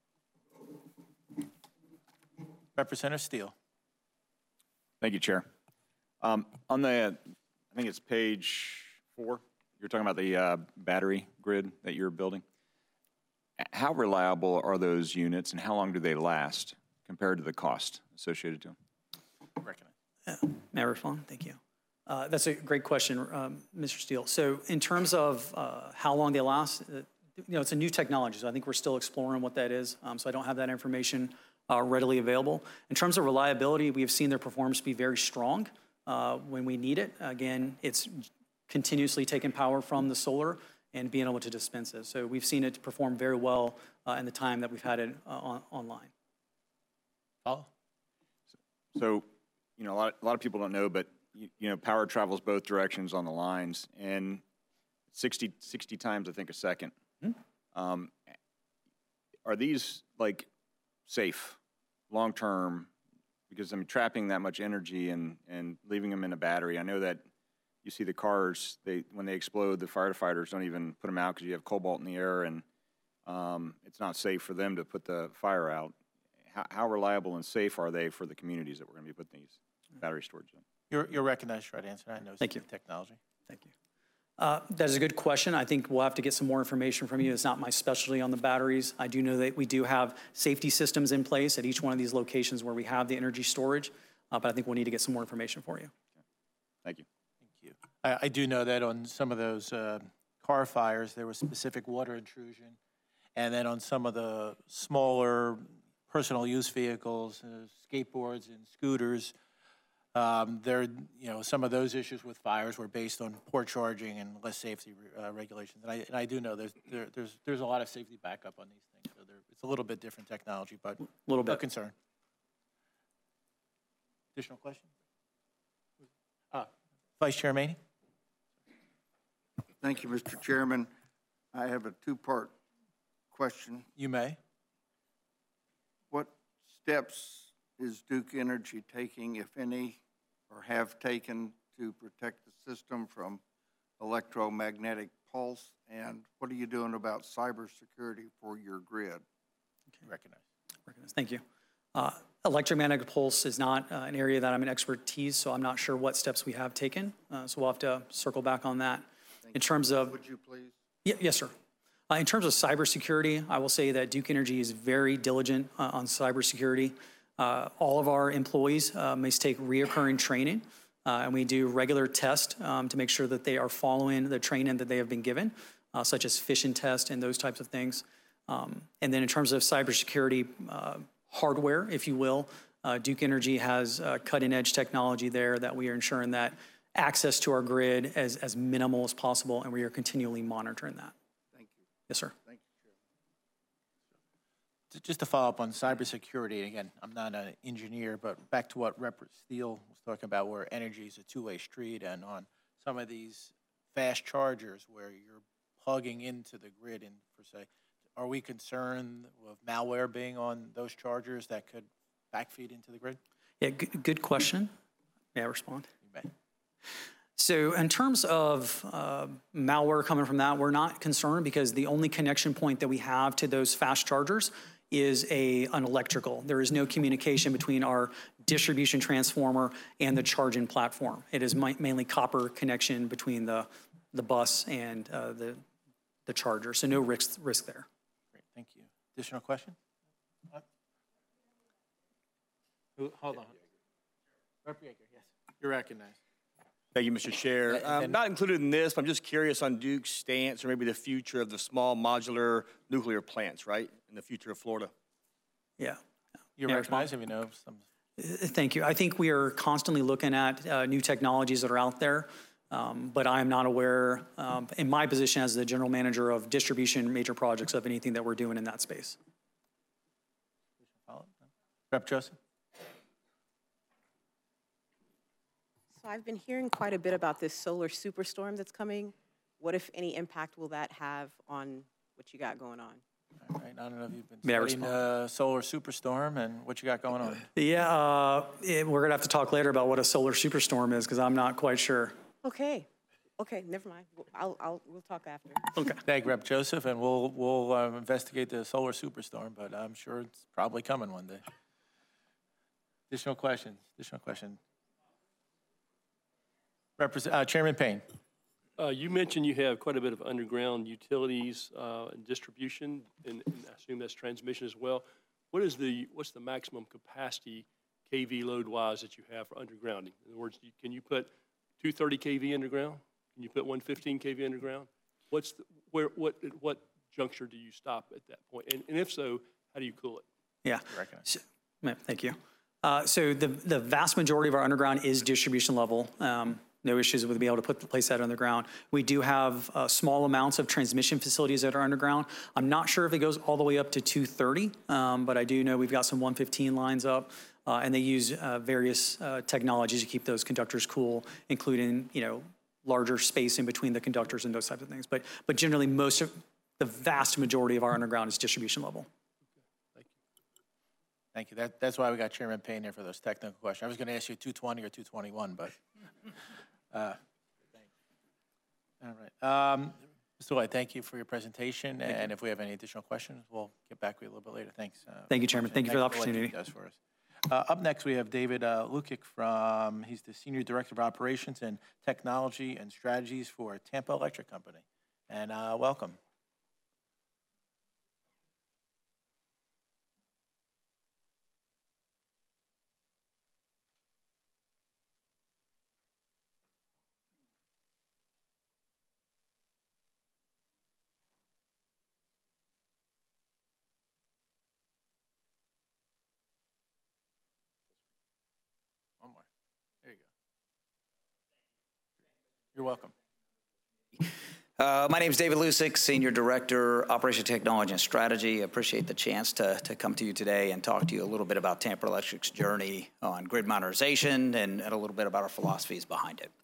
Representative Steele. Thank you, Chair. Um, on the, I think it's page four, you're talking about the uh, battery grid that you're building. How reliable are those units and how long do they last compared to the cost associated to them? Uh, may I respond? Thank you. Uh, that's a great question, um, Mister Steele. So in terms of uh, how long they last, uh, you know, it's a new technology, so I think we're still exploring what that is. Um, so I don't have that information uh, readily available. In terms of reliability, we have seen their performance be very strong uh, when we need it. Again, it's continuously taking power from the solar and being able to dispense it. So we've seen it perform very well uh, in the time that we've had it uh, on, online. Oh. So, you know, a lot, a lot of people don't know, but, you, you know, power travels both directions on the lines, and sixty, sixty times, I think, a second. Mm-hmm. um, are these, like, safe, long-term? Because, I mean, trapping that much energy and, and leaving them in a battery, I know that you see the cars, they when they explode, the firefighters don't even put them out because you have cobalt in the air, and um, it's not safe for them to put the fire out. How, how reliable and safe are they for the communities that we're going to be putting these battery storage in? You're, you're recognized for that answer. I know Thank you. Technology. Thank you. Uh, that is a good question. I think we'll have to get some more information from you. It's not my specialty on the batteries. I do know that we do have safety systems in place at each one of these locations where we have the energy storage, uh, but I think we'll need to get some more information for you. Okay. Thank you. Thank you. I, I do know that on some of those uh, car fires, there was specific water intrusion. And then on some of the smaller personal use vehicles, uh, skateboards and scooters, Um, there, you know, some of those issues with fires were based on poor charging and less safety uh, regulations. And I, and I do know there's there, there's there's a lot of safety backup on these things. So it's a little bit different technology, but a little bit no concern. Additional questions? Uh, Vice Chair Maney. Thank you, Mister Chairman. I have a two-part question. You may. What steps is Duke Energy taking, if any, or have taken to protect the system from electromagnetic pulse? And what are you doing about cybersecurity for your grid? Okay. Recognize. Recognize. Thank you. Uh, electromagnetic pulse is not uh, an area that I'm an expertise, so I'm not sure what steps we have taken. Uh, so we'll have to circle back on that. Thank in terms you. of, would you please? Yeah, yes, sir. Uh, in terms of cybersecurity, I will say that Duke Energy is very diligent uh, on cybersecurity. Uh, all of our employees uh, must take reoccurring training uh, and we do regular tests um, to make sure that they are following the training that they have been given, uh, such as phishing tests and those types of things. Um, and then in terms of cybersecurity uh, hardware, if you will, uh, Duke Energy has uh, cutting-edge technology there that we are ensuring that access to our grid as, as minimal as possible, and we are continually monitoring that. Thank you. Yes, sir. Thank you, Just to follow up on cybersecurity, again, I'm not an engineer, but back to what Representative Steele was talking about, where energy is a two-way street, and on some of these fast chargers where you're plugging into the grid, in per se, are we concerned with malware being on those chargers that could backfeed into the grid? Yeah, good, good question. May I respond? You may. So in terms of uh, malware coming from that, we're not concerned because the only connection point that we have to those fast chargers is a, an electrical. There is no communication between our distribution transformer and the charging platform. It is mi- mainly copper connection between the, the bus and uh, the, the charger, so no risk, risk there. Great, thank you. Additional question? Uh, who- Hold on. Representative Yeager, yes, you're recognized. Thank you, Mister Chair. Um, not included in this, but I'm just curious on Duke's stance or maybe the future of the small modular nuclear plants, right, in the future of Florida. Yeah. You're Yeah, recognized if you know some. Uh, Thank you. I think we are constantly looking at uh, new technologies that are out there, um, but I am not aware, um, in my position as the general manager of distribution major projects, of anything that we're doing in that space. Rep Joseph? So I've been hearing quite a bit about this solar superstorm that's coming. What, if any, impact will that have on what you got going on? All right, I don't know if you've been May I studying the solar superstorm and what you got going on. Yeah, uh, eh, we're going to have to talk later about what a solar superstorm is because I'm not quite sure. Okay, okay, never mind. We'll- I'll, I'll, we'll talk after. Okay. Thank you, Rep Joseph, and we'll, we'll uh, investigate the solar superstorm, but I'm sure it's probably coming one day. Additional questions, additional question. Represent, uh, Chairman Payne. Uh, You mentioned you have quite a bit of underground utilities uh, and distribution, and and I assume that's transmission as well. What is the, what's the maximum capacity K V load-wise that you have for undergrounding? In other words, you- can you put two thirty K V underground? Can you put one fifteen K V underground? What's, the- where, what, at what juncture do you stop at that point? And and if so, how do you cool it? Yeah. Recognized. So, yeah, thank you. Uh, so the, the vast majority of our underground is distribution level. Um, no issues with being able to put place that underground. We do have uh, small amounts of transmission facilities that are underground. I'm not sure if it goes all the way up to two thirty, um, but I do know we've got some one fifteen lines up, uh, and they use uh, various uh, technologies to keep those conductors cool, including, you know, larger space in between the conductors and those types of things. But but generally, most of the vast majority of our underground is distribution level. Thank you. That, that's why we got Chairman Payne there for those technical questions. I was going to ask you two twenty or two twenty-one, but. Uh, all right. Um, Mister White, thank you for your presentation. And if we have any additional questions, we'll get back with you a little bit later. Thanks. Uh, Thank you, Chairman. Thank you for the what opportunity. he does for us. Uh, up next, we have David uh, Lukic from, he's the Senior Director of Operations and Technology and Strategies for Tampa Electric Company. And uh, welcome. One more. There you go. You're welcome. Uh, my name is David Lusick, Senior Director, Operation Technology and Strategy. I appreciate the chance to, to come to you today and talk to you a little bit about Tampa Electric's journey on grid modernization and, and a little bit about our philosophies behind it.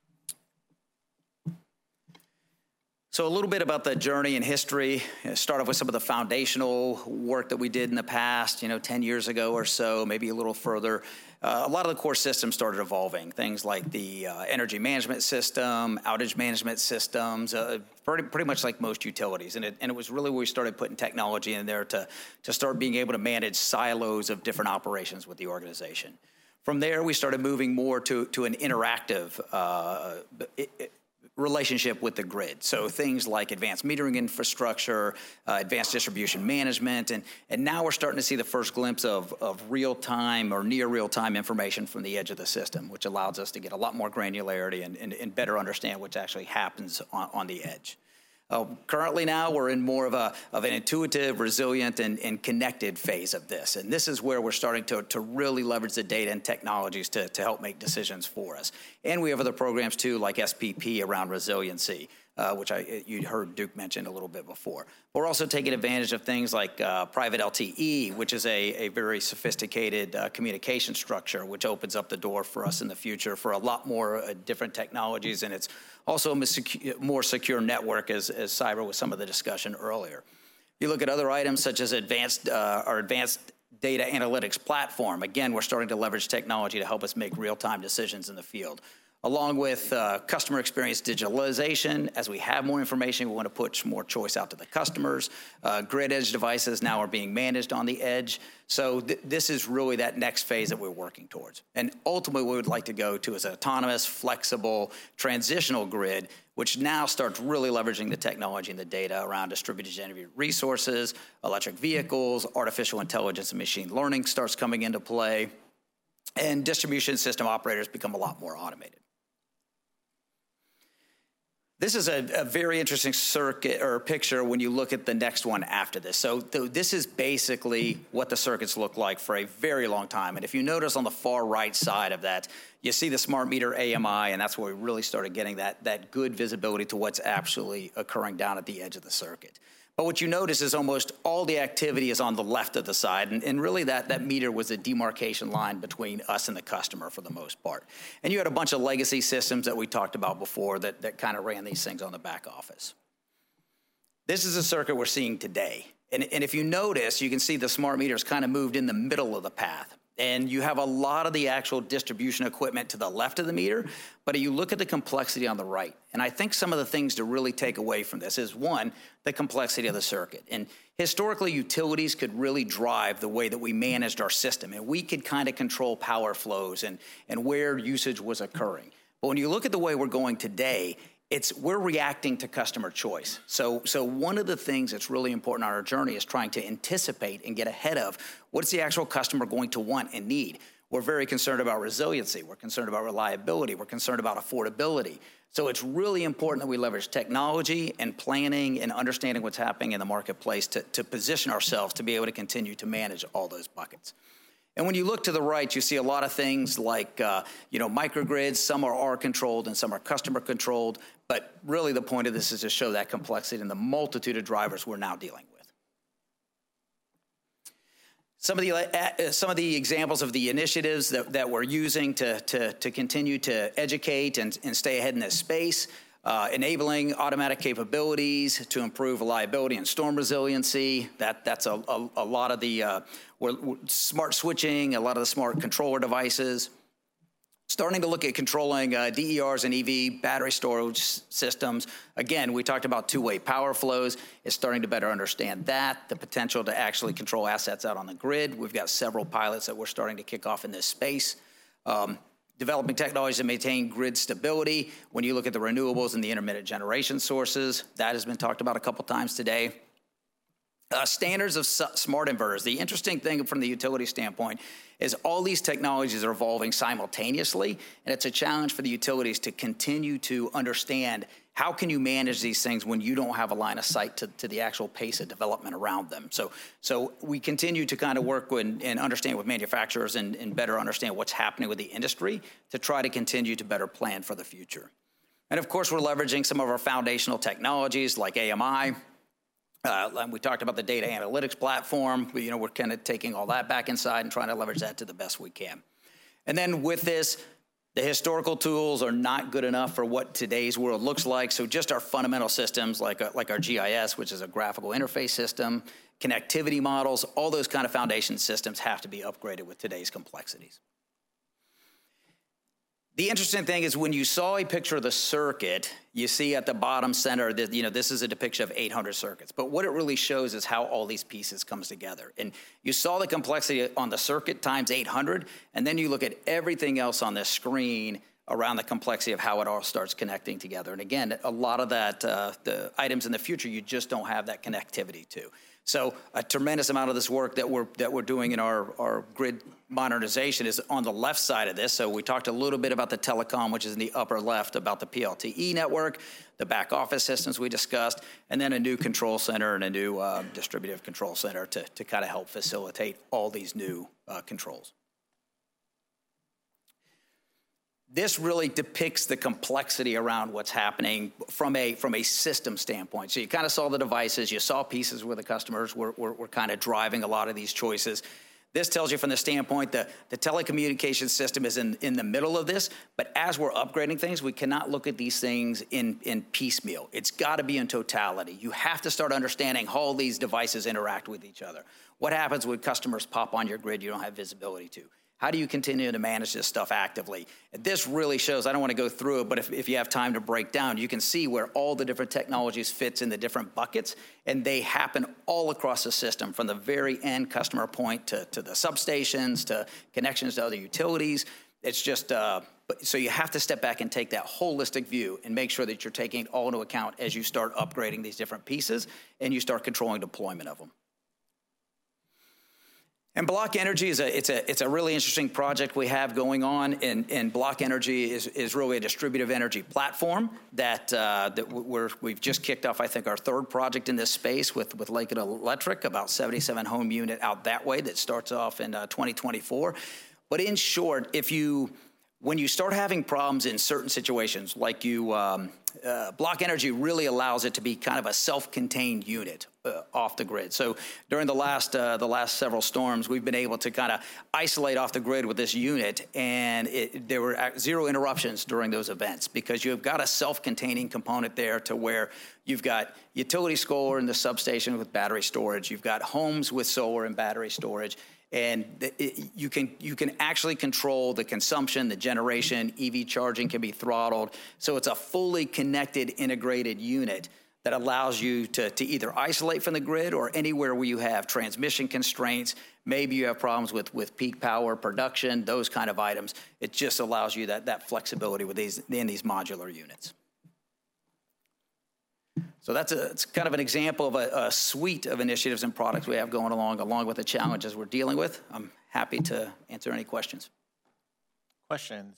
So a little bit about the journey and history. You know, start off with some of the foundational work that we did in the past, you know, ten years ago or so, maybe a little further. Uh, a lot of the core systems started evolving. Things like the uh, energy management system, outage management systems, uh, pretty, pretty much like most utilities. And it, and it was really where we started putting technology in there to, to start being able to manage silos of different operations with the organization. From there, we started moving more to, to an interactive uh, it, it, relationship with the grid. So things like advanced metering infrastructure, uh, advanced distribution management, and, and now we're starting to see the first glimpse of, of real-time or near real-time information from the edge of the system, which allows us to get a lot more granularity and, and, and better understand what actually happens on, on the edge. Uh, currently now, we're in more of, a, of an intuitive, resilient, and, and connected phase of this. And this is where we're starting to, to really leverage the data and technologies to, to help make decisions for us. And we have other programs, too, like S P P around resiliency, uh, which I, you heard Duke mention a little bit before. We're also taking advantage of things like uh, private L T E, which is a, a very sophisticated uh, communication structure, which opens up the door for us in the future for a lot more uh, different technologies, and it's also a more secure network, as, as cyber was some of the discussion earlier. You look at other items such as advanced, uh, our advanced data analytics platform. Again, we're starting to leverage technology to help us make real-time decisions in the field. Along with uh, customer experience digitalization, as we have more information, we want to put more choice out to the customers. Uh, grid edge devices now are being managed on the edge. So th this is really that next phase that we're working towards. And ultimately, what we would like to go to is an autonomous, flexible, transitional grid, which now starts really leveraging the technology and the data around distributed generated resources, electric vehicles, artificial intelligence and machine learning starts coming into play, and distribution system operators become a lot more automated. This is a, a very interesting circuit or picture when you look at the next one after this. So th this is basically what the circuits look like for a very long time. And if you notice on the far right side of that, you see the smart meter A M I, and that's where we really started getting that, that good visibility to what's actually occurring down at the edge of the circuit. But what you notice is almost all the activity is on the left of the side, and, and really that, that meter was a demarcation line between us and the customer for the most part. And you had a bunch of legacy systems that we talked about before that, that kind of ran these things on the back office. This is a circuit we're seeing today. And, and if you notice, you can see the smart meters kind of moved in the middle of the path. And you have a lot of the actual distribution equipment to the left of the meter, but you look at the complexity on the right. And I think some of the things to really take away from this is, one, the complexity of the circuit. And historically, utilities could really drive the way that we managed our system, and we could kind of control power flows and, and where usage was occurring. But when you look at the way we're going today, it's we're reacting to customer choice. So, so one of the things that's really important on our journey is trying to anticipate and get ahead of what's the actual customer going to want and need. We're very concerned about resiliency. We're concerned about reliability. We're concerned about affordability. So it's really important that we leverage technology and planning and understanding what's happening in the marketplace to, to position ourselves to be able to continue to manage all those buckets. And when you look to the right, you see a lot of things like, uh, you know, microgrids. Some are R-controlled and some are customer-controlled. But really the point of this is to show that complexity and the multitude of drivers we're now dealing with. Some of the, uh, some of the examples of the initiatives that, that we're using to, to, to continue to educate and, and stay ahead in this space, uh, enabling automatic capabilities to improve reliability and storm resiliency. That, that's a, a, a lot of the uh, we're, we're smart switching, a lot of the smart controller devices. Starting to look at controlling uh, D E Rs and E V battery storage systems. Again, we talked about two-way power flows. It's starting to better understand that, the potential to actually control assets out on the grid. We've got several pilots that we're starting to kick off in this space. Um, developing technologies to maintain grid stability. When you look at the renewables and the intermittent generation sources, that has been talked about a couple times today. Uh, standards of smart inverters. The interesting thing from the utility standpoint is all these technologies are evolving simultaneously, and it's a challenge for the utilities to continue to understand how can you manage these things when you don't have a line of sight to, to the actual pace of development around them. So, so we continue to kind of work with, and understand with manufacturers and, and better understand what's happening with the industry to try to continue to better plan for the future. And of course, we're leveraging some of our foundational technologies like A M I. Uh, we talked about the data analytics platform. We, you know, we're kind of taking all that back inside and trying to leverage that to the best we can. And then with this, the historical tools are not good enough for what today's world looks like. So just our fundamental systems like, uh, like our G I S, which is a graphical interface system, connectivity models, all those kind of foundation systems have to be upgraded with today's complexities. The interesting thing is when you saw a picture of the circuit, you see at the bottom center that, you know, this is a depiction of eight hundred circuits. But what it really shows is how all these pieces comes together. And you saw the complexity on the circuit times eight hundred, and then you look at everything else on this screen around the complexity of how it all starts connecting together. And again, a lot of that, uh, the items in the future, you just don't have that connectivity to. So a tremendous amount of this work that we're that we're doing in our, our grid modernization is on the left side of this. So we talked a little bit about the telecom, which is in the upper left, about the P L T E network, the back office systems we discussed, and then a new control center and a new uh, distributive control center to, to kind of help facilitate all these new uh, controls. This really depicts the complexity around what's happening from a from a system standpoint. So you kind of saw the devices, you saw pieces where the customers were, were, were kind of driving a lot of these choices. This tells you from the standpoint that the telecommunications system is in, in the middle of this, but as we're upgrading things, we cannot look at these things in, in piecemeal. It's got to be in totality. You have to start understanding how all these devices interact with each other. What happens when customers pop on your grid you don't have visibility to? How do you continue to manage this stuff actively? And this really shows, I don't want to go through it, but if, if you have time to break down, you can see where all the different technologies fits in the different buckets, and they happen all across the system, from the very end customer point to, to the substations, to connections to other utilities. It's just, uh, so you have to step back and take that holistic view and make sure that you're taking it all into account as you start upgrading these different pieces and you start controlling deployment of them. And Block Energy is a it's a it's a really interesting project we have going on. And, and Block Energy is, is really a distributive energy platform that uh, that we're we've just kicked off. I think our third project in this space with with Lakeland Electric, about seventy-seven home unit out that way that starts off in uh, twenty twenty-four. But in short, if you when you start having problems in certain situations, like you, um, uh, Block Energy really allows it to be kind of a self-contained unit uh, off the grid. So during the last uh, the last several storms, we've been able to kind of isolate off the grid with this unit, and it, there were zero interruptions during those events because you've got a self-containing component there to where you've got utility solar in the substation with battery storage, you've got homes with solar and battery storage. And it, you can you can actually control the consumption, the generation, E V charging can be throttled. So it's a fully connected, integrated unit that allows you to, to either isolate from the grid or anywhere where you have transmission constraints. Maybe you have problems with, with peak power production, those kind of items. It just allows you that, that flexibility with these in these modular units. So that's a, it's kind of an example of a, a suite of initiatives and products we have going along, along with the challenges we're dealing with. I'm happy to answer any questions. Questions?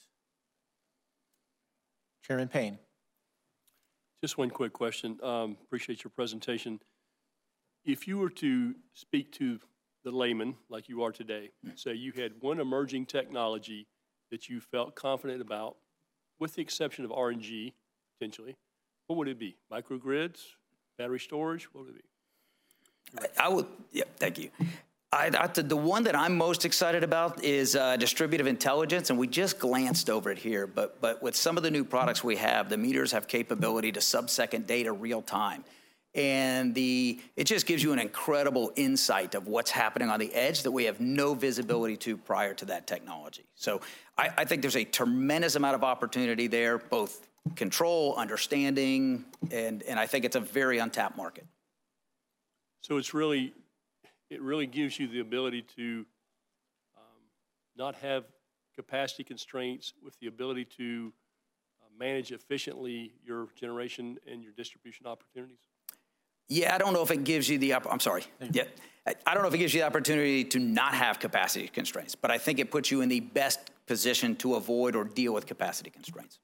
Chairman Payne. Just one quick question. Um, appreciate your presentation. If you were to speak to the layman like you are today, say you had one emerging technology that you felt confident about, with the exception of R N G, potentially, what would it be? Microgrids, battery storage? What would it be? I would, yeah, thank you. I, I, the one that I'm most excited about is uh, distributive intelligence, and we just glanced over it here, but, but with some of the new products we have, the meters have capability to sub-second data real time. And the it just gives you an incredible insight of what's happening on the edge that we have no visibility to prior to that technology. So I, I think there's a tremendous amount of opportunity there, both control, understanding, and, and I think it's a very untapped market. So it's really, it really gives you the ability to um, not have capacity constraints, with the ability to uh, manage efficiently your generation and your distribution opportunities? Yeah, I don't know if it gives you the, I'm sorry, yeah. I don't know if it gives you the opportunity to not have capacity constraints, but I think it puts you in the best position to avoid or deal with capacity constraints.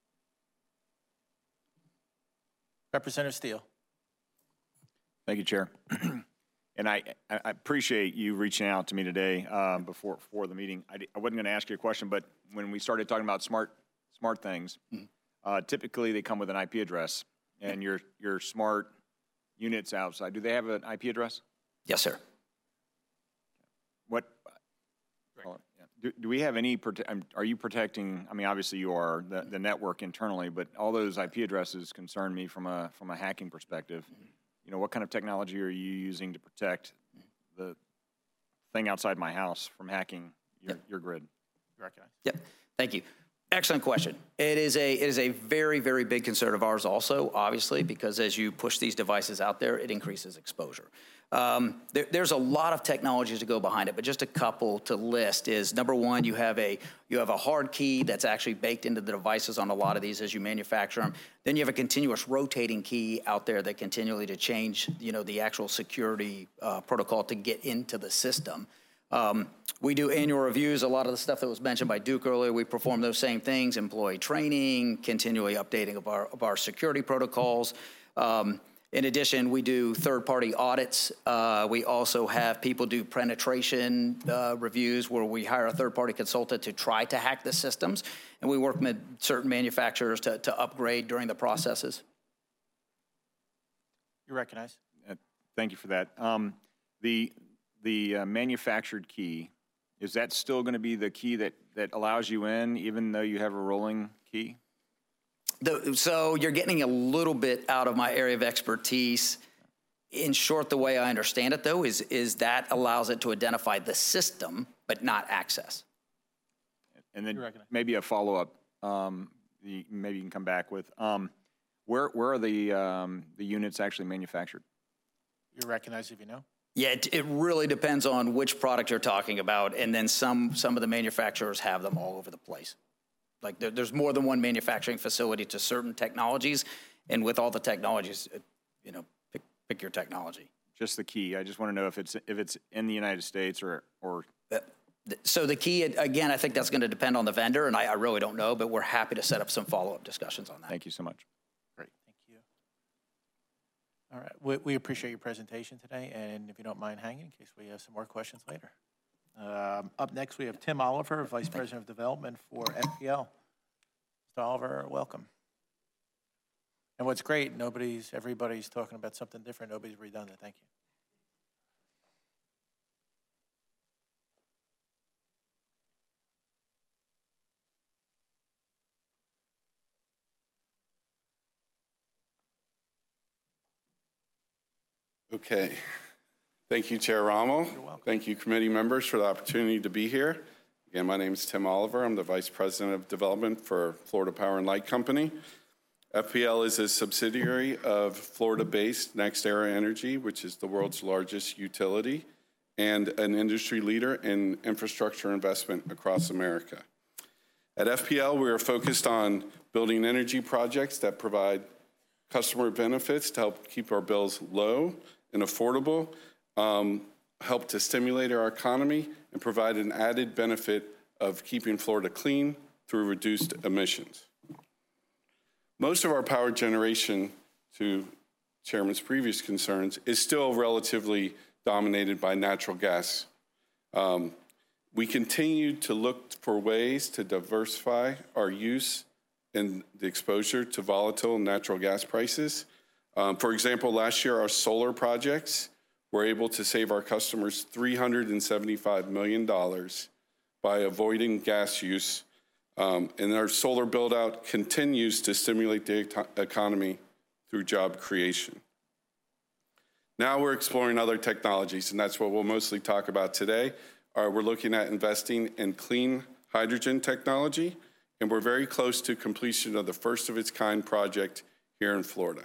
Representative Steele. Thank you, Chair. And I, I appreciate you reaching out to me today um, before, before the meeting. I, I wasn't going to ask you a question, but when we started talking about smart smart things, mm-hmm. uh, typically they come with an I P address, and your your smart units outside, do they have an I P address? Yes, sir. What? Do, do we have any, are you protecting, I mean, obviously you are, the, the network internally, but all those I P addresses concern me from a from a hacking perspective. You know, what kind of technology are you using to protect the thing outside my house from hacking your, yep. your grid? Recognize. Yep, thank you. Excellent question. It is a it is a very, very big concern of ours also, obviously, because as you push these devices out there, it increases exposure. Um, there, there's a lot of technologies to go behind it, but just a couple to list is, number one, you have a you have a hard key that's actually baked into the devices on a lot of these as you manufacture them. Then you have a continuous rotating key out there that continually to change, you know, the actual security uh, protocol to get into the system. Um, we do annual reviews. A lot of the stuff that was mentioned by Duke earlier, we perform those same things: employee training, continually updating of our of our security protocols. Um, In addition, we do third-party audits. Uh, we also have people do penetration uh, reviews where we hire a third-party consultant to try to hack the systems, and we work with certain manufacturers to, to upgrade during the processes. You recognize. Uh, thank you for that. Um, the the uh, manufactured key, is that still going to be the key that, that allows you in, even though you have a rolling key? The, so you're getting a little bit out of my area of expertise. In short, the way I understand it, though, is, is that allows it to identify the system, but not access. And then maybe a follow-up, um, the, maybe you can come back with, um, where, where are the, um, the units actually manufactured? You recognize if you know? Yeah, it, it really depends on which product you're talking about, and then some, some of the manufacturers have them all over the place. Like there, there's more than one manufacturing facility to certain technologies, and with all the technologies, it, you know, pick, pick your technology. Just the key. I just want to know if it's if it's in the United States or or. Uh, so the key, again, I think that's going to depend on the vendor, and I, I really don't know, but we're happy to set up some follow-up discussions on that. Thank you so much. Great, thank you. All right, we, we appreciate your presentation today, and if you don't mind hanging in case we have some more questions later. Um, up next, we have Tim Oliver, Vice President of Development for F P L. Mister Oliver, welcome. And what's great, nobody's, everybody's talking about something different. Nobody's redundant. Thank you. Okay. Thank you, Chair Rommel. Thank you, committee members, for the opportunity to be here. Again, my name is Tim Oliver. I'm the Vice President of Development for Florida Power and Light Company. F P L is a subsidiary of Florida-based NextEra Energy, which is the world's largest utility and an industry leader in infrastructure investment across America. At F P L, we are focused on building energy projects that provide customer benefits to help keep our bills low and affordable, um, help to stimulate our economy, and provide an added benefit of keeping Florida clean through reduced emissions. Most of our power generation, to Chairman's previous concerns, is still relatively dominated by natural gas. Um, we continue to look for ways to diversify our use and the exposure to volatile natural gas prices. Um, for example, last year, our solar projects were able to save our customers three hundred seventy-five million dollars by avoiding gas use. Um, and our solar build-out continues to stimulate the econ- economy through job creation. Now we're exploring other technologies, and that's what we'll mostly talk about today. Uh, we're looking at investing in clean hydrogen technology, and we're very close to completion of the first of its kind project here in Florida.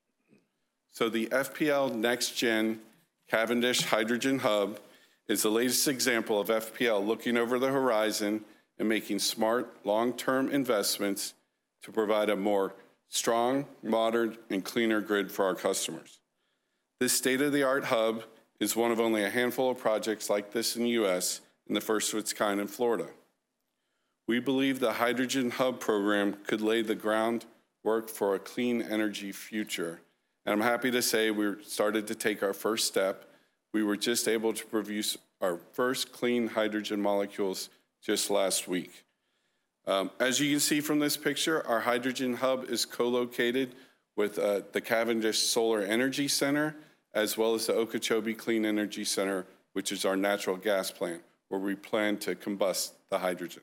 So the F P L Next Gen Cavendish Hydrogen Hub is the latest example of F P L looking over the horizon and making smart, long-term investments to provide a more strong, modern, and cleaner grid for our customers. This state-of-the-art hub is one of only a handful of projects like this in the U S and the first of its kind in Florida. We believe the Hydrogen Hub program could lay the groundwork for a clean energy future. And I'm happy to say we started to take our first step. We were just able to produce our first clean hydrogen molecules just last week. Um, as you can see from this picture, our Hydrogen Hub is co-located with uh, the Cavendish Solar Energy Center, as well as the Okeechobee Clean Energy Center, which is our natural gas plant, where we plan to combust the hydrogen.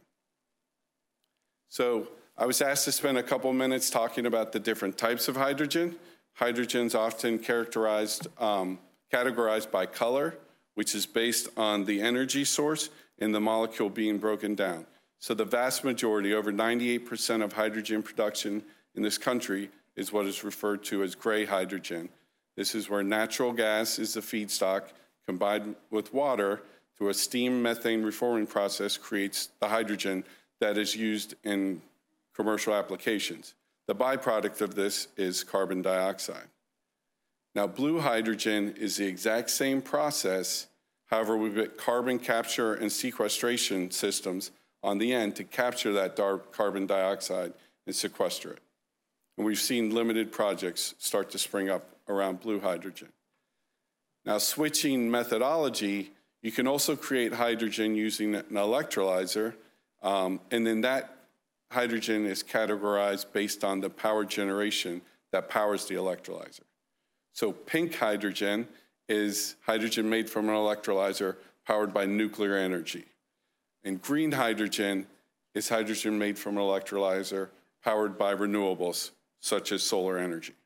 So I was asked to spend a couple minutes talking about the different types of hydrogen. Hydrogen's often characterized, um, categorized by color, which is based on the energy source and the molecule being broken down. So the vast majority, over ninety-eight percent of hydrogen production in this country is what is referred to as gray hydrogen. This is where natural gas is the feedstock combined with water through a steam methane reforming process creates the hydrogen that is used in commercial applications. The byproduct of this is carbon dioxide. Now, blue hydrogen is the exact same process. However, we've got carbon capture and sequestration systems on the end to capture that dark carbon dioxide and sequester it. And we've seen limited projects start to spring up around blue hydrogen. Now, switching methodology, you can also create hydrogen using an electrolyzer, um, and then that hydrogen is categorized based on the power generation that powers the electrolyzer. So pink hydrogen is hydrogen made from an electrolyzer powered by nuclear energy. And green hydrogen is hydrogen made from an electrolyzer powered by renewables, such as solar energy.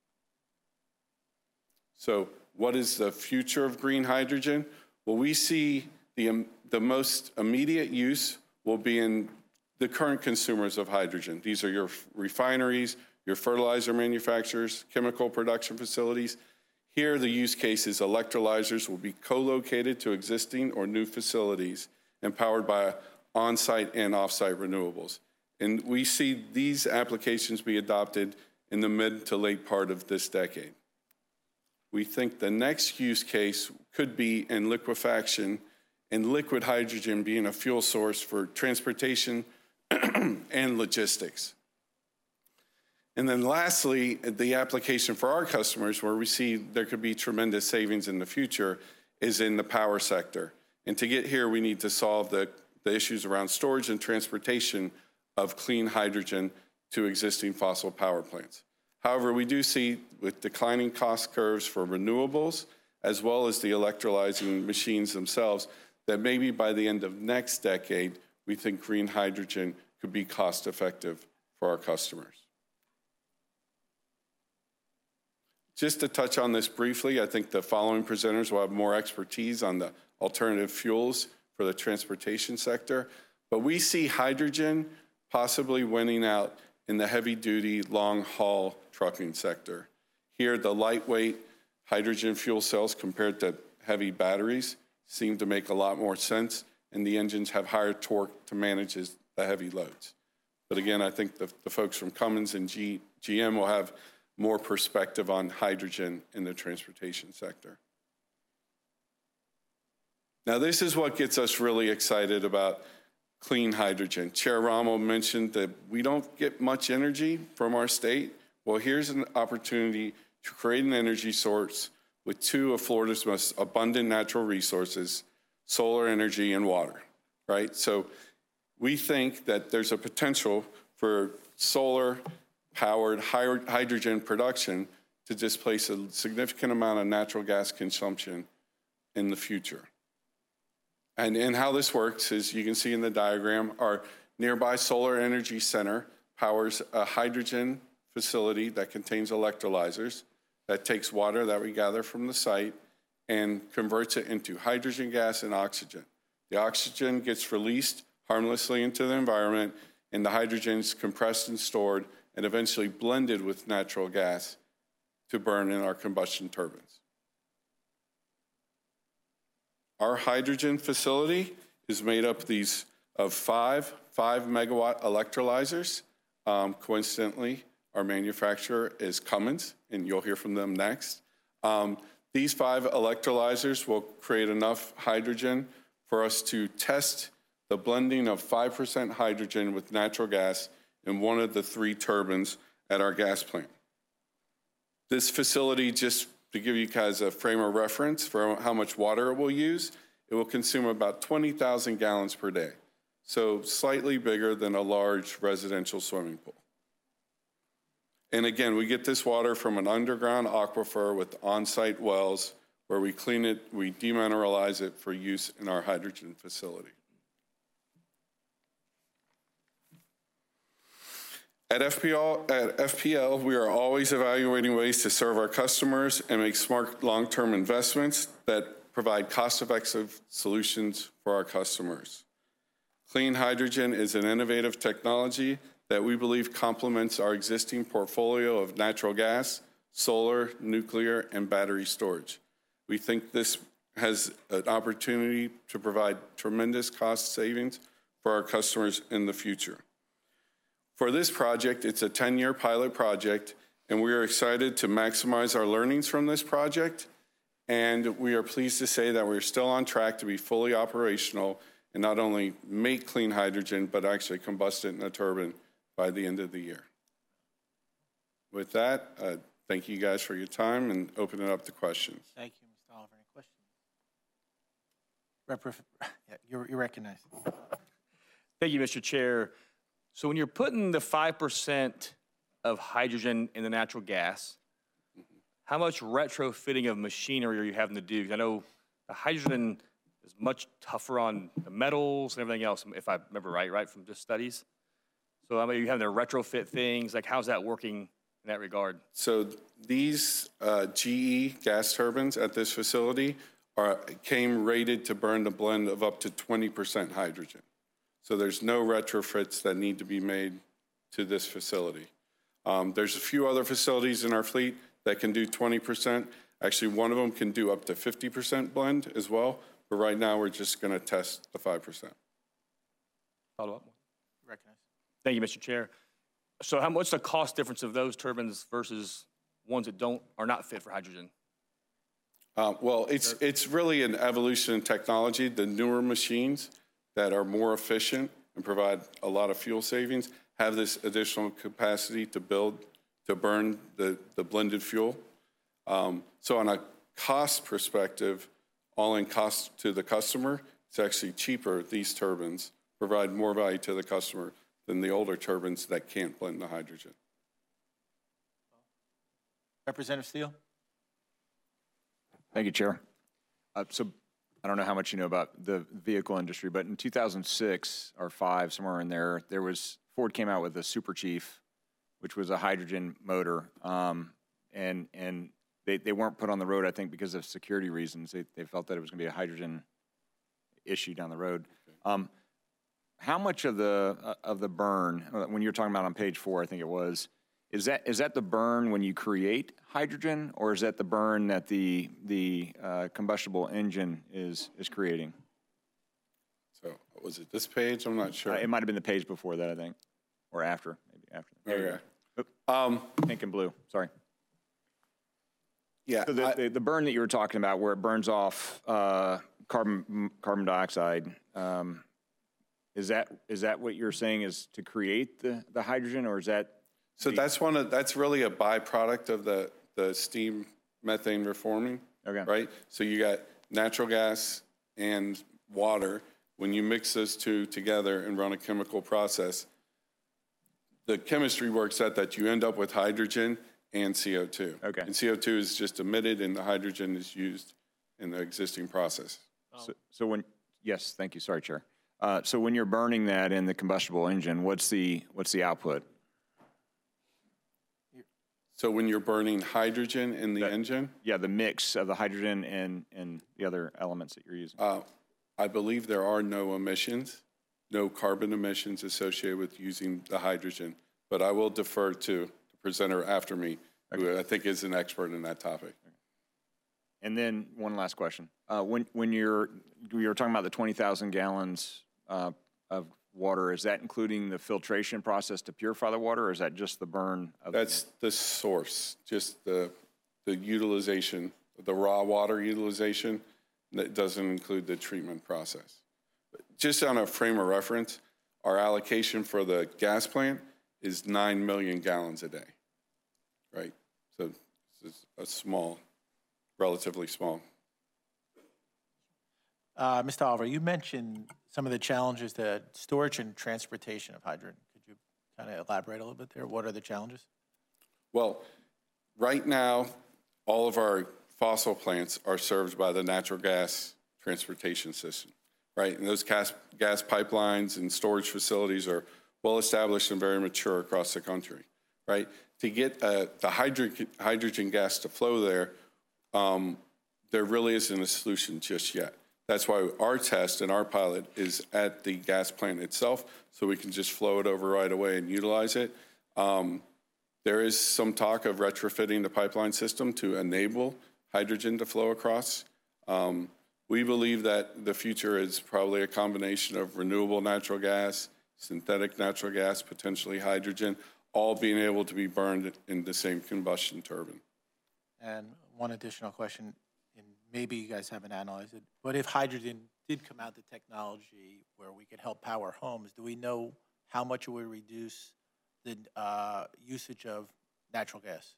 So what is the future of green hydrogen? Well, we see the, um, the most immediate use will be in the current consumers of hydrogen. These are your refineries, your fertilizer manufacturers, chemical production facilities. Here, the use case is electrolyzers will be co-located to existing or new facilities and powered by on-site and off-site renewables. And we see these applications be adopted in the mid to late part of this decade. We think the next use case could be in liquefaction and liquid hydrogen being a fuel source for transportation and logistics. And then lastly, the application for our customers where we see there could be tremendous savings in the future is in the power sector. And to get here, we need to solve the, the issues around storage and transportation of clean hydrogen to existing fossil power plants. However, we do see with declining cost curves for renewables, as well as the electrolyzing machines themselves, that maybe by the end of next decade, we think green hydrogen could be cost effective for our customers. Just to touch on this briefly, I think the following presenters will have more expertise on the alternative fuels for the transportation sector, but we see hydrogen possibly winning out in the heavy-duty, long-haul trucking sector. Here, the lightweight hydrogen fuel cells compared to heavy batteries seem to make a lot more sense, and the engines have higher torque to manage the heavy loads. But again, I think the, the folks from Cummins and G, GM will have more perspective on hydrogen in the transportation sector. Now, this is what gets us really excited about clean hydrogen. Chair Rommel mentioned that we don't get much energy from our state. Well, here's an opportunity to create an energy source with two of Florida's most abundant natural resources, solar energy and water, right? So we think that there's a potential for solar-powered hydrogen production to displace a significant amount of natural gas consumption in the future. And, and how this works is you can see in the diagram, our nearby solar energy center powers a hydrogen facility that contains electrolyzers that takes water that we gather from the site and converts it into hydrogen gas and oxygen. The oxygen gets released harmlessly into the environment, and the hydrogen is compressed and stored and eventually blended with natural gas to burn in our combustion turbines. Our hydrogen facility is made up these of five five megawatt electrolyzers. Um, coincidentally, our manufacturer is Cummins, and you'll hear from them next. Um, these five electrolyzers will create enough hydrogen for us to test the blending of five percent hydrogen with natural gas in one of the three turbines at our gas plant. This facility, just to give you guys a frame of reference for how much water it will use, it will consume about twenty thousand gallons per day, so slightly bigger than a large residential swimming pool. And again, we get this water from an underground aquifer with on-site wells where we clean it, we demineralize it for use in our hydrogen facility. At F P L, at F P L, we are always evaluating ways to serve our customers and make smart long-term investments that provide cost-effective solutions for our customers. Clean hydrogen is an innovative technology that we believe complements our existing portfolio of natural gas, solar, nuclear, and battery storage. We think this has an opportunity to provide tremendous cost savings for our customers in the future. For this project, it's a ten-year pilot project, and we are excited to maximize our learnings from this project, and we are pleased to say that we're still on track to be fully operational and not only make clean hydrogen, but actually combust it in a turbine by the end of the year. With that, uh, thank you guys for your time and open it up to questions. Thank you, Mister Oliver. Any questions? Rep- yeah, you're, you're recognized. Thank you, Mister Chair. So when you're putting the five percent of hydrogen in the natural gas, how much retrofitting of machinery are you having to do? 'Cause I know the hydrogen is much tougher on the metals and everything else, if I remember right, right, from just studies. So I mean, you having to retrofit things. Like, how's that working in that regard? So these uh, G E gas turbines at this facility are came rated to burn a blend of up to twenty percent hydrogen. So there's no retrofits that need to be made to this facility. Um, there's a few other facilities in our fleet that can do twenty percent. Actually, one of them can do up to fifty percent blend as well. But right now, we're just going to test the five percent. Follow up. Recognize. Thank you, Mister Chair. So how, what's the cost difference of those turbines versus ones that don't are not fit for hydrogen? Uh, well, it's, it's really an evolution in technology. The newer machines that are more efficient and provide a lot of fuel savings have this additional capacity to build, to burn the, the blended fuel. Um, so on a cost perspective, all in cost to the customer, it's actually cheaper. These turbines provide more value to the customer than the older turbines that can't blend the hydrogen. Representative Steele? Thank you, Chair. Uh, so I don't know how much you know about the vehicle industry, but in two thousand six or five, somewhere in there, there was, Ford came out with a Super Chief, which was a hydrogen motor. Um, and and they, they weren't put on the road, I think, because of security reasons. They, they felt that it was going to be a hydrogen issue down the road. Um, how much of the uh, of the burn, when you're talking about on page four, I think it was, is that is that the burn when you create hydrogen, or is that the burn that the the uh, combustible engine is is creating? So was it this page? I'm not sure. Uh, it might have been the page before that, I think, or after, maybe after. Okay. Oop. Um, Pink and blue. Sorry. Yeah. So the, I, the, the burn that you were talking about, where it burns off uh, carbon carbon dioxide, um, is that is that what you're saying is to create the, the hydrogen, or is that? so that's one of that's really a byproduct of the the steam methane reforming. Okay. Right. So you got natural gas and water. When you mix those two together and run a chemical process, the chemistry works out that you end up with hydrogen and C O two. Okay. And C O two is just emitted, and the hydrogen is used in the existing process. So, so when yes, thank you. Sorry, Chair. Uh, so when you're burning that in the combustible engine, what's the what's the output? So when you're burning hydrogen in the That- engine, Yeah, the mix of the hydrogen and and the other elements that you're using. uh, I believe there are no emissions, no carbon emissions associated with using the hydrogen. But I will defer to the presenter after me, who I think is an expert in that topic. And then one last question: uh, when when you're you were talking about the twenty thousand gallons uh, of water, is that including the filtration process to purify the water, or is that just the burn of? That's the source, just the the utilization, the raw water utilization. That doesn't include the treatment process. Just on a frame of reference, our allocation for the gas plant is nine million gallons a day, right? So it's a small, relatively small. Uh, Mister Oliver, you mentioned some of the challenges to storage and transportation of hydrogen. Could you kind of elaborate a little bit there? What are the challenges? Well, right now, all of our fossil plants are served by the natural gas transportation system, right? And those gas, gas pipelines and storage facilities are well established and very mature across the country, right? To get uh, the hydrogen, hydrogen gas to flow there, um, there really isn't a solution just yet. That's why our test and our pilot is at the gas plant itself, so we can just flow it over right away and utilize it. Um, there is some talk of retrofitting the pipeline system to enable hydrogen to flow across. Um, we believe that the future is probably a combination of renewable natural gas, synthetic natural gas, potentially hydrogen, all being able to be burned in the same combustion turbine. And one additional question, and maybe you guys haven't analyzed it, but if hydrogen did come out the technology where we could help power homes, do we know how much it would reduce the uh, usage of natural gas?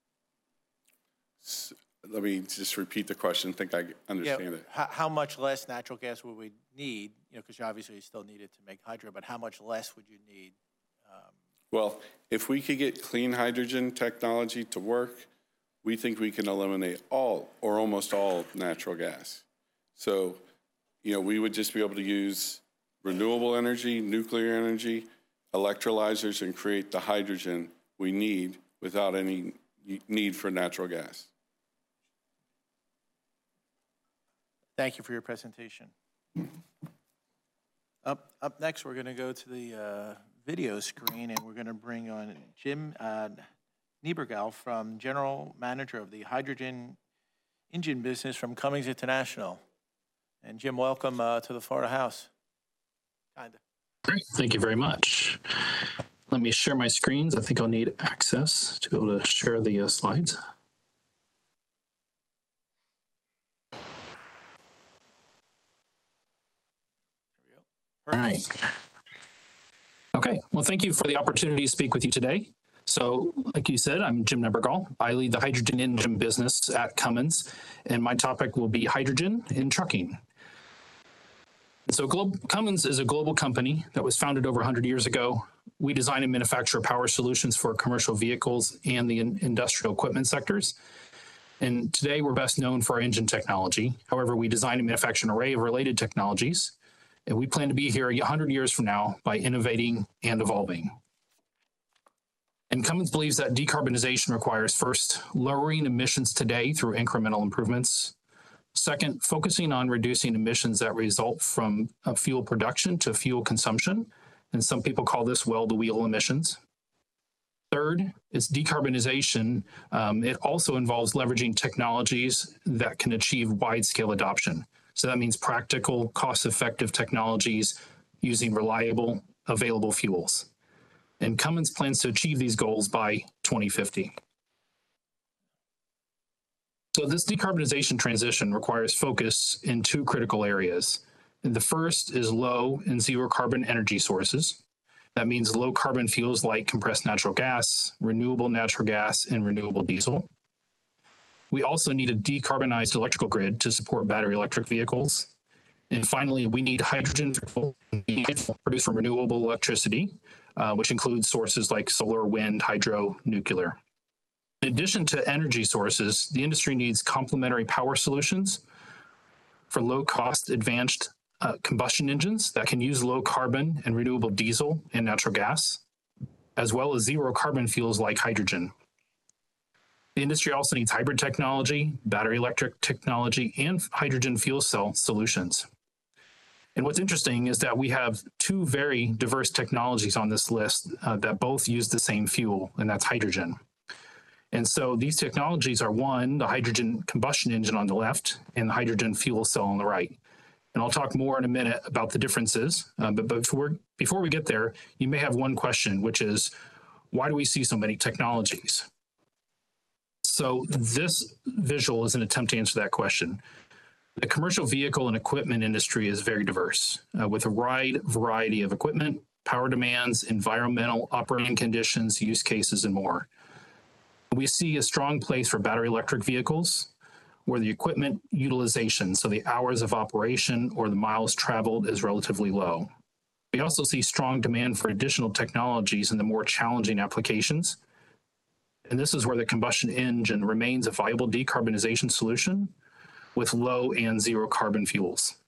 So, let me just repeat the question. I think I understand yeah, it. How, how much less natural gas would we need? You know, because obviously you still need it to make hydro, but how much less would you need? Um, Well, if we could get clean hydrogen technology to work, we think we can eliminate all or almost all natural gas. So, you know, we would just be able to use renewable energy, nuclear energy, electrolyzers, and create the hydrogen we need without any need for natural gas. Thank you for your presentation. Up, up next, we're going to go to the uh, video screen, and we're going to bring on Jim uh, Niebergall, from General Manager of the Hydrogen Engine Business from Cummins International. And Jim, welcome uh, to the Florida House. Kinda. Great, thank you very much. Let me share my screens. I think I'll need access to be able to share the uh, slides. All right. Okay, well, thank you for the opportunity to speak with you today. So, like you said, I'm Jim Niebergall. I lead the hydrogen engine business at Cummins, and my topic will be hydrogen in trucking. So Global, Cummins is a global company that was founded over one hundred years ago. We design and manufacture power solutions for commercial vehicles and the in industrial equipment sectors. And today we're best known for our engine technology. However, we design and manufacture an array of related technologies, and we plan to be here one hundred years from now by innovating and evolving. And Cummins believes that decarbonization requires, first, lowering emissions today through incremental improvements. Second, focusing on reducing emissions that result from uh, fuel production to fuel consumption. And some people call this well-to-wheel emissions. Third is decarbonization. Um, it also involves leveraging technologies that can achieve wide-scale adoption. So that means practical, cost-effective technologies using reliable, available fuels. And Cummins plans to achieve these goals by twenty fifty. So this decarbonization transition requires focus in two critical areas. And the first is low and zero carbon energy sources. That means low carbon fuels like compressed natural gas, renewable natural gas, and renewable diesel. We also need a decarbonized electrical grid to support battery electric vehicles. And finally, we need hydrogen produced from renewable electricity, uh, which includes sources like solar, wind, hydro, nuclear. In addition to energy sources, the industry needs complementary power solutions for low-cost advanced uh, combustion engines that can use low carbon and renewable diesel and natural gas, as well as zero carbon fuels like hydrogen. The industry also needs hybrid technology, battery electric technology, and hydrogen fuel cell solutions. And what's interesting is that we have two very diverse technologies on this list uh, that both use the same fuel, and that's hydrogen. And so these technologies are, one, the hydrogen combustion engine on the left and the hydrogen fuel cell on the right. And I'll talk more in a minute about the differences. Uh, but but before, before we get there, you may have one question, which is, why do we see so many technologies? So this visual is an attempt to answer that question. The commercial vehicle and equipment industry is very diverse, uh, with a wide variety of equipment, power demands, environmental operating conditions, use cases, and more. We see a strong place for battery electric vehicles, where the equipment utilization, so the hours of operation or the miles traveled, is relatively low. We also see strong demand for additional technologies in the more challenging applications. And this is where the combustion engine remains a viable decarbonization solution with low and zero carbon fuels.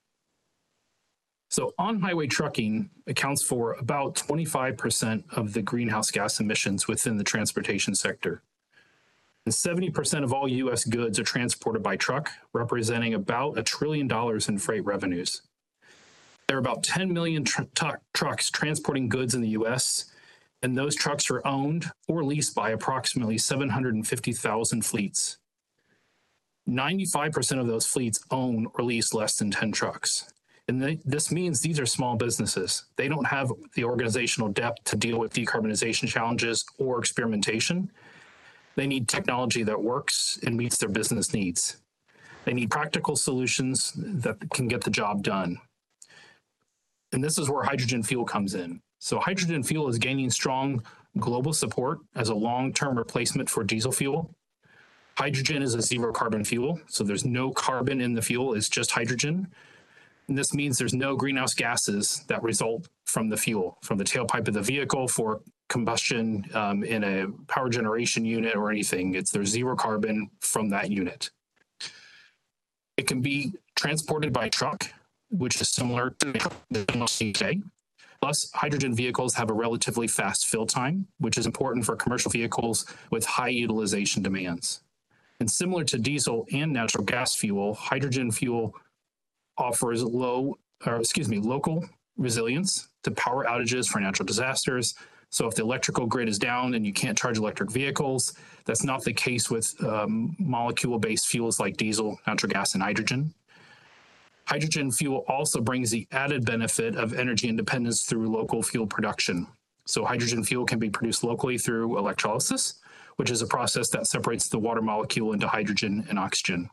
So on-highway trucking accounts for about twenty-five percent of the greenhouse gas emissions within the transportation sector. And seventy percent of all U S goods are transported by truck, representing about a trillion dollars in freight revenues. There are about ten million tr- t- trucks transporting goods in the U S, and those trucks are owned or leased by approximately seven hundred fifty thousand fleets. ninety-five percent of those fleets own or lease less than ten trucks. And they, this means these are small businesses. They don't have the organizational depth to deal with decarbonization challenges or experimentation. They need technology that works and meets their business needs. They need practical solutions that can get the job done. And this is where hydrogen fuel comes in. So hydrogen fuel is gaining strong global support as a long-term replacement for diesel fuel. Hydrogen is a zero carbon fuel, so there's no carbon in the fuel, it's just hydrogen. And this means there's no greenhouse gases that result from the fuel, from the tailpipe of the vehicle for combustion um, in a power generation unit or anything. It's there's zero carbon from that unit. It can be transported by truck, which is similar to the C K. Plus, hydrogen vehicles have a relatively fast fill time, which is important for commercial vehicles with high utilization demands. And similar to diesel and natural gas fuel, hydrogen fuel offers low, or excuse me, local resilience to power outages for natural disasters. So if the electrical grid is down and you can't charge electric vehicles, that's not the case with um, molecule-based fuels like diesel, natural gas, and hydrogen. Hydrogen fuel also brings the added benefit of energy independence through local fuel production. So hydrogen fuel can be produced locally through electrolysis, which is a process that separates the water molecule into hydrogen and oxygen.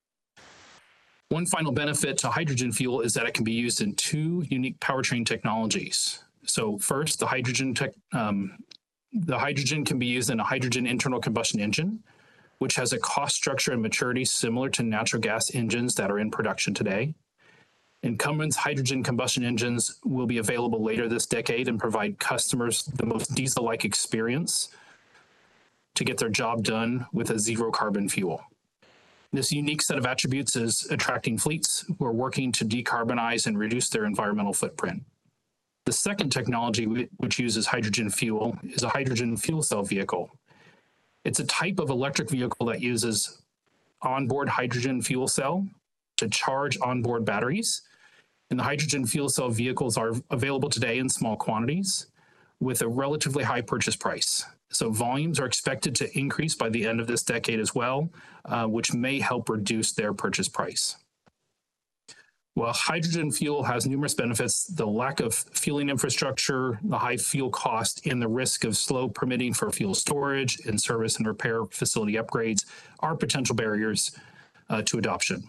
One final benefit to hydrogen fuel is that it can be used in two unique powertrain technologies. So first, the hydrogen tech, um, the hydrogen can be used in a hydrogen internal combustion engine, which has a cost structure and maturity similar to natural gas engines that are in production today. And Cummins hydrogen combustion engines will be available later this decade and provide customers the most diesel-like experience to get their job done with a zero carbon fuel. This unique set of attributes is attracting fleets who are working to decarbonize and reduce their environmental footprint. The second technology, which uses hydrogen fuel, is a hydrogen fuel cell vehicle. It's a type of electric vehicle that uses onboard hydrogen fuel cell to charge onboard batteries. And the hydrogen fuel cell vehicles are available today in small quantities with a relatively high purchase price. So volumes are expected to increase by the end of this decade as well, uh, which may help reduce their purchase price. While hydrogen fuel has numerous benefits, the lack of fueling infrastructure, the high fuel cost, and the risk of slow permitting for fuel storage and service and repair facility upgrades are potential barriers uh, to adoption.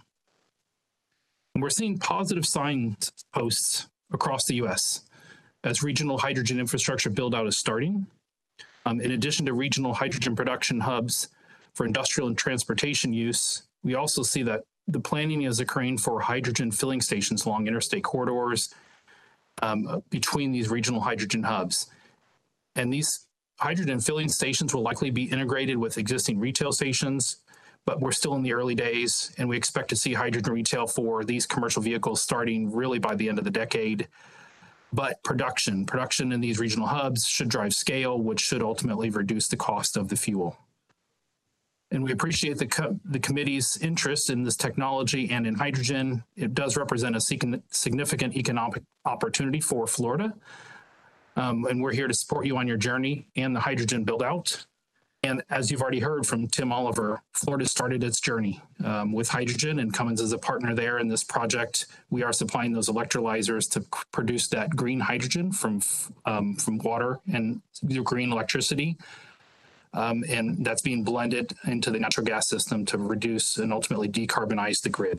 And we're seeing positive signposts across the U S as regional hydrogen infrastructure build-out is starting. Um, in addition to regional hydrogen production hubs for industrial and transportation use, we also see that the planning is occurring for hydrogen filling stations along interstate corridors um, between these regional hydrogen hubs. And these hydrogen filling stations will likely be integrated with existing retail stations, but we're still in the early days, and we expect to see hydrogen retail for these commercial vehicles starting really by the end of the decade. But production, production in these regional hubs should drive scale, which should ultimately reduce the cost of the fuel. And we appreciate the, co the committee's interest in this technology and in hydrogen. It does represent a significant economic opportunity for Florida. Um, and we're here to support you on your journey and the hydrogen build out. And as you've already heard from Tim Oliver, Florida started its journey um, with hydrogen, and Cummins is a partner there in this project. We are supplying those electrolyzers to produce that green hydrogen from, um, from water and green electricity. Um, and that's being blended into the natural gas system to reduce and ultimately decarbonize the grid.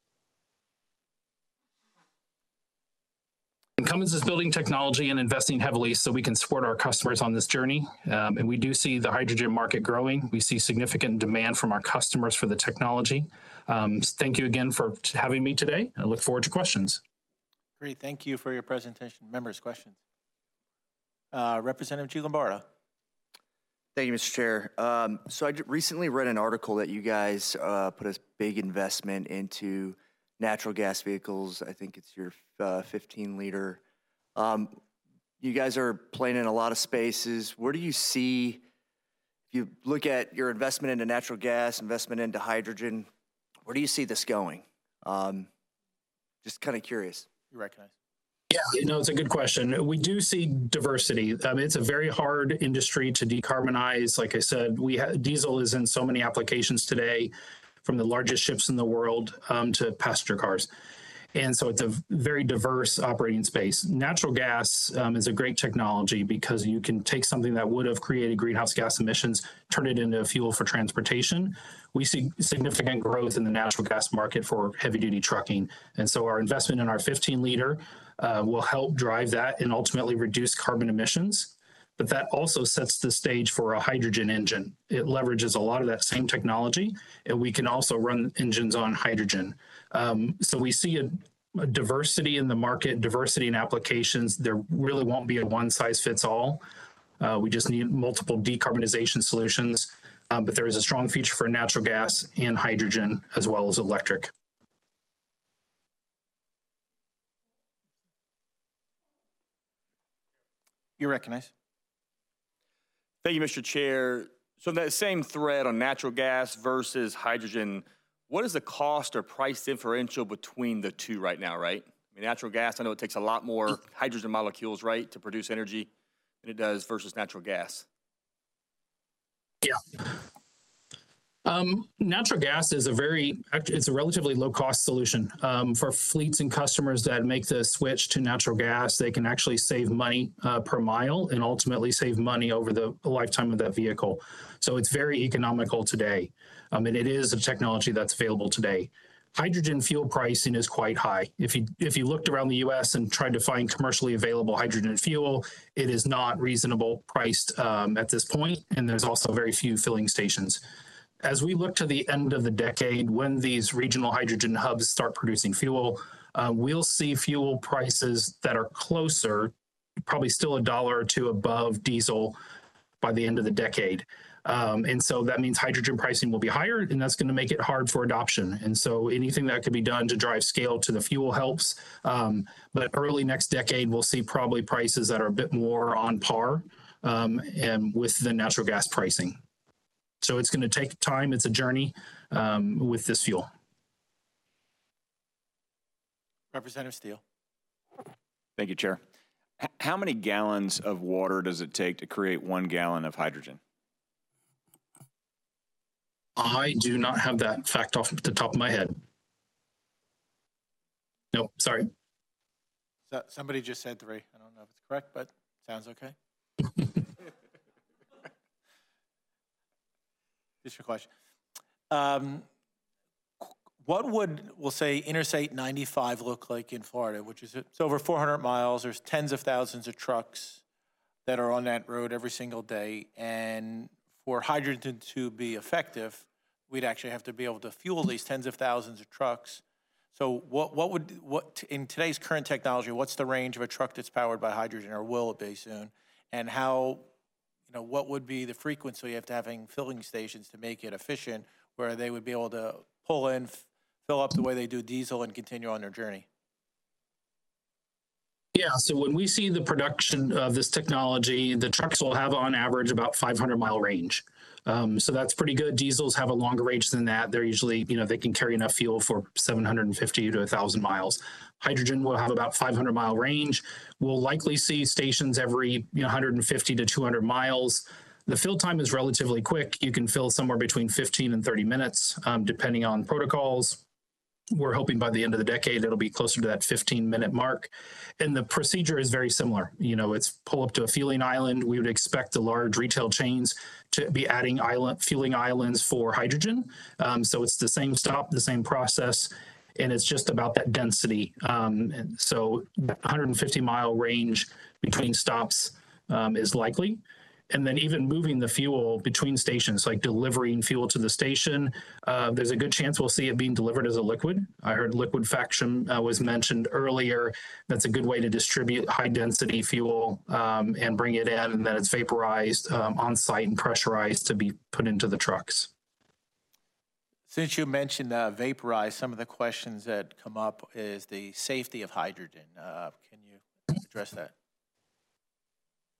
And Cummins is building technology and investing heavily so we can support our customers on this journey. Um, and we do see the hydrogen market growing. We see significant demand from our customers for the technology. Um, thank you again for having me today. I look forward to questions. Great, thank you for your presentation. Members, questions? Uh, Representative Gianlombardo. Thank you, Mister Chair. Um, so I recently read an article that you guys uh, put a big investment into natural gas vehicles. I think it's your uh, fifteen liter. Um, you guys are playing in a lot of spaces. Where do you see, if you look at your investment into natural gas, investment into hydrogen, where do you see this going? Um, just kind of curious. You recognize? Yeah, you know, it's a good question. We do see diversity. I mean, it's a very hard industry to decarbonize. Like I said, we ha- diesel is in so many applications today, from the largest ships in the world um, to passenger cars. And so it's a very diverse operating space. Natural gas um, is a great technology because you can take something that would have created greenhouse gas emissions, turn it into a fuel for transportation. We see significant growth in the natural gas market for heavy duty trucking. And so our investment in our fifteen liter uh, will help drive that and ultimately reduce carbon emissions. But that also sets the stage for a hydrogen engine. It leverages a lot of that same technology, and we can also run engines on hydrogen. Um, so we see a, a diversity in the market, diversity in applications. There really won't be a one size fits all. Uh, we just need multiple decarbonization solutions, um, but there is a strong future for natural gas and hydrogen as well as electric. You recognize? Thank you, Mister Chair. So that same thread on natural gas versus hydrogen, what is the cost or price differential between the two right now, right? I mean, natural gas, I know it takes a lot more hydrogen molecules, right, to produce energy than it does versus natural gas. Yeah. Um, natural gas is a very, it's a relatively low cost solution. Um, for fleets and customers that make the switch to natural gas, they can actually save money uh, per mile and ultimately save money over the lifetime of that vehicle. So it's very economical today. Um, and it is a technology that's available today. Hydrogen fuel pricing is quite high. If you if you looked around the U S and tried to find commercially available hydrogen fuel, it is not reasonable priced um, at this point, and there's also very few filling stations. As we look to the end of the decade, when these regional hydrogen hubs start producing fuel, uh, we'll see fuel prices that are closer, probably still a dollar or two above diesel by the end of the decade. Um, and so that means hydrogen pricing will be higher, and that's going to make it hard for adoption. And so anything that could be done to drive scale to the fuel helps. Um, but early next decade, we'll see probably prices that are a bit more on par um, and with the natural gas pricing. So it's going to take time. It's a journey um, with this fuel. Representative Steele. Thank you, Chair. H- how many gallons of water does it take to create one gallon of hydrogen? I do not have that fact off the top of my head. No, sorry. So, somebody just said three. I don't know if it's correct, but sounds okay. Just your question. Um, what would, we'll say, Interstate ninety-five look like in Florida, which is it's over four hundred miles. There's tens of thousands of trucks that are on that road every single day. And for hydrogen to be effective, we'd actually have to be able to fuel these tens of thousands of trucks. So what, what would, what in today's current technology, what's the range of a truck that's powered by hydrogen, or will it be soon? And how, you know, what would be the frequency of having filling stations to make it efficient, where they would be able to pull in, f- fill up the way they do diesel and continue on their journey? Yeah, so when we see the production of this technology, the trucks will have on average about five hundred mile range. Um, so that's pretty good. Diesels have a longer range than that. They're usually, you know, they can carry enough fuel for seven hundred fifty to one thousand miles. Hydrogen will have about five hundred mile range. We'll likely see stations every, you know, one hundred fifty to two hundred miles. The fill time is relatively quick. You can fill somewhere between fifteen and thirty minutes, um, depending on protocols. We're hoping by the end of the decade, it'll be closer to that fifteen minute mark. And the procedure is very similar. You know, it's pull up to a fueling island. We would expect the large retail chains to be adding island fueling islands for hydrogen. Um, so it's the same stop, the same process, and it's just about that density. Um, and so one hundred fifty mile range between stops um, is likely. And then even moving the fuel between stations, like delivering fuel to the station, uh, there's a good chance we'll see it being delivered as a liquid. I heard liquefaction uh, was mentioned earlier. That's a good way to distribute high density fuel um, and bring it in, and then it's vaporized um, on site and pressurized to be put into the trucks. Since you mentioned uh, vaporized, some of the questions that come up is the safety of hydrogen. Uh, can you address that?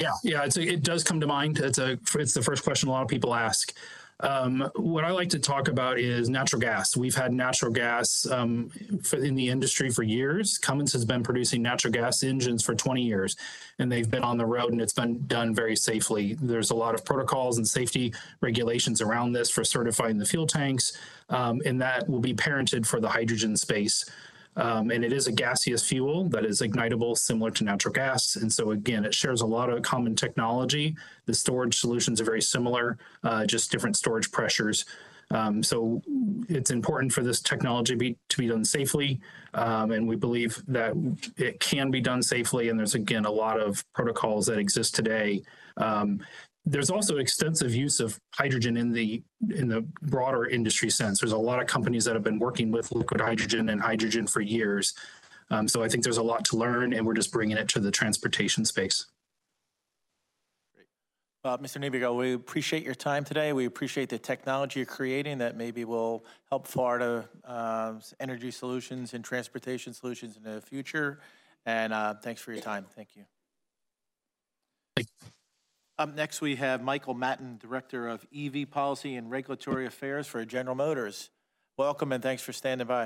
Yeah, yeah, it's a, it does come to mind. It's a it's the first question a lot of people ask. Um, what I like to talk about is natural gas. We've had natural gas um, for, in the industry for years. Cummins has been producing natural gas engines for twenty years, and they've been on the road, and it's been done very safely. There's a lot of protocols and safety regulations around this for certifying the fuel tanks, um, and that will be parented for the hydrogen space. Um, and it is a gaseous fuel that is ignitable, similar to natural gas. And so, again, it shares a lot of common technology. The storage solutions are very similar, uh, just different storage pressures. Um, so it's important for this technology be, to be done safely. Um, and we believe that it can be done safely. And there's, again, a lot of protocols that exist today. Um, There's also extensive use of hydrogen in the in the broader industry sense. There's a lot of companies that have been working with liquid hydrogen and hydrogen for years. Um, so I think there's a lot to learn, and we're just bringing it to the transportation space. Great. Uh, Mister Niebergall, we appreciate your time today. We appreciate the technology you're creating that maybe will help Florida uh, energy solutions and transportation solutions in the future. And uh, thanks for your time. Thank you. Thank you. Up next, we have Michael Matten, Director of E V Policy and Regulatory Affairs for General Motors. Welcome, and thanks for standing by.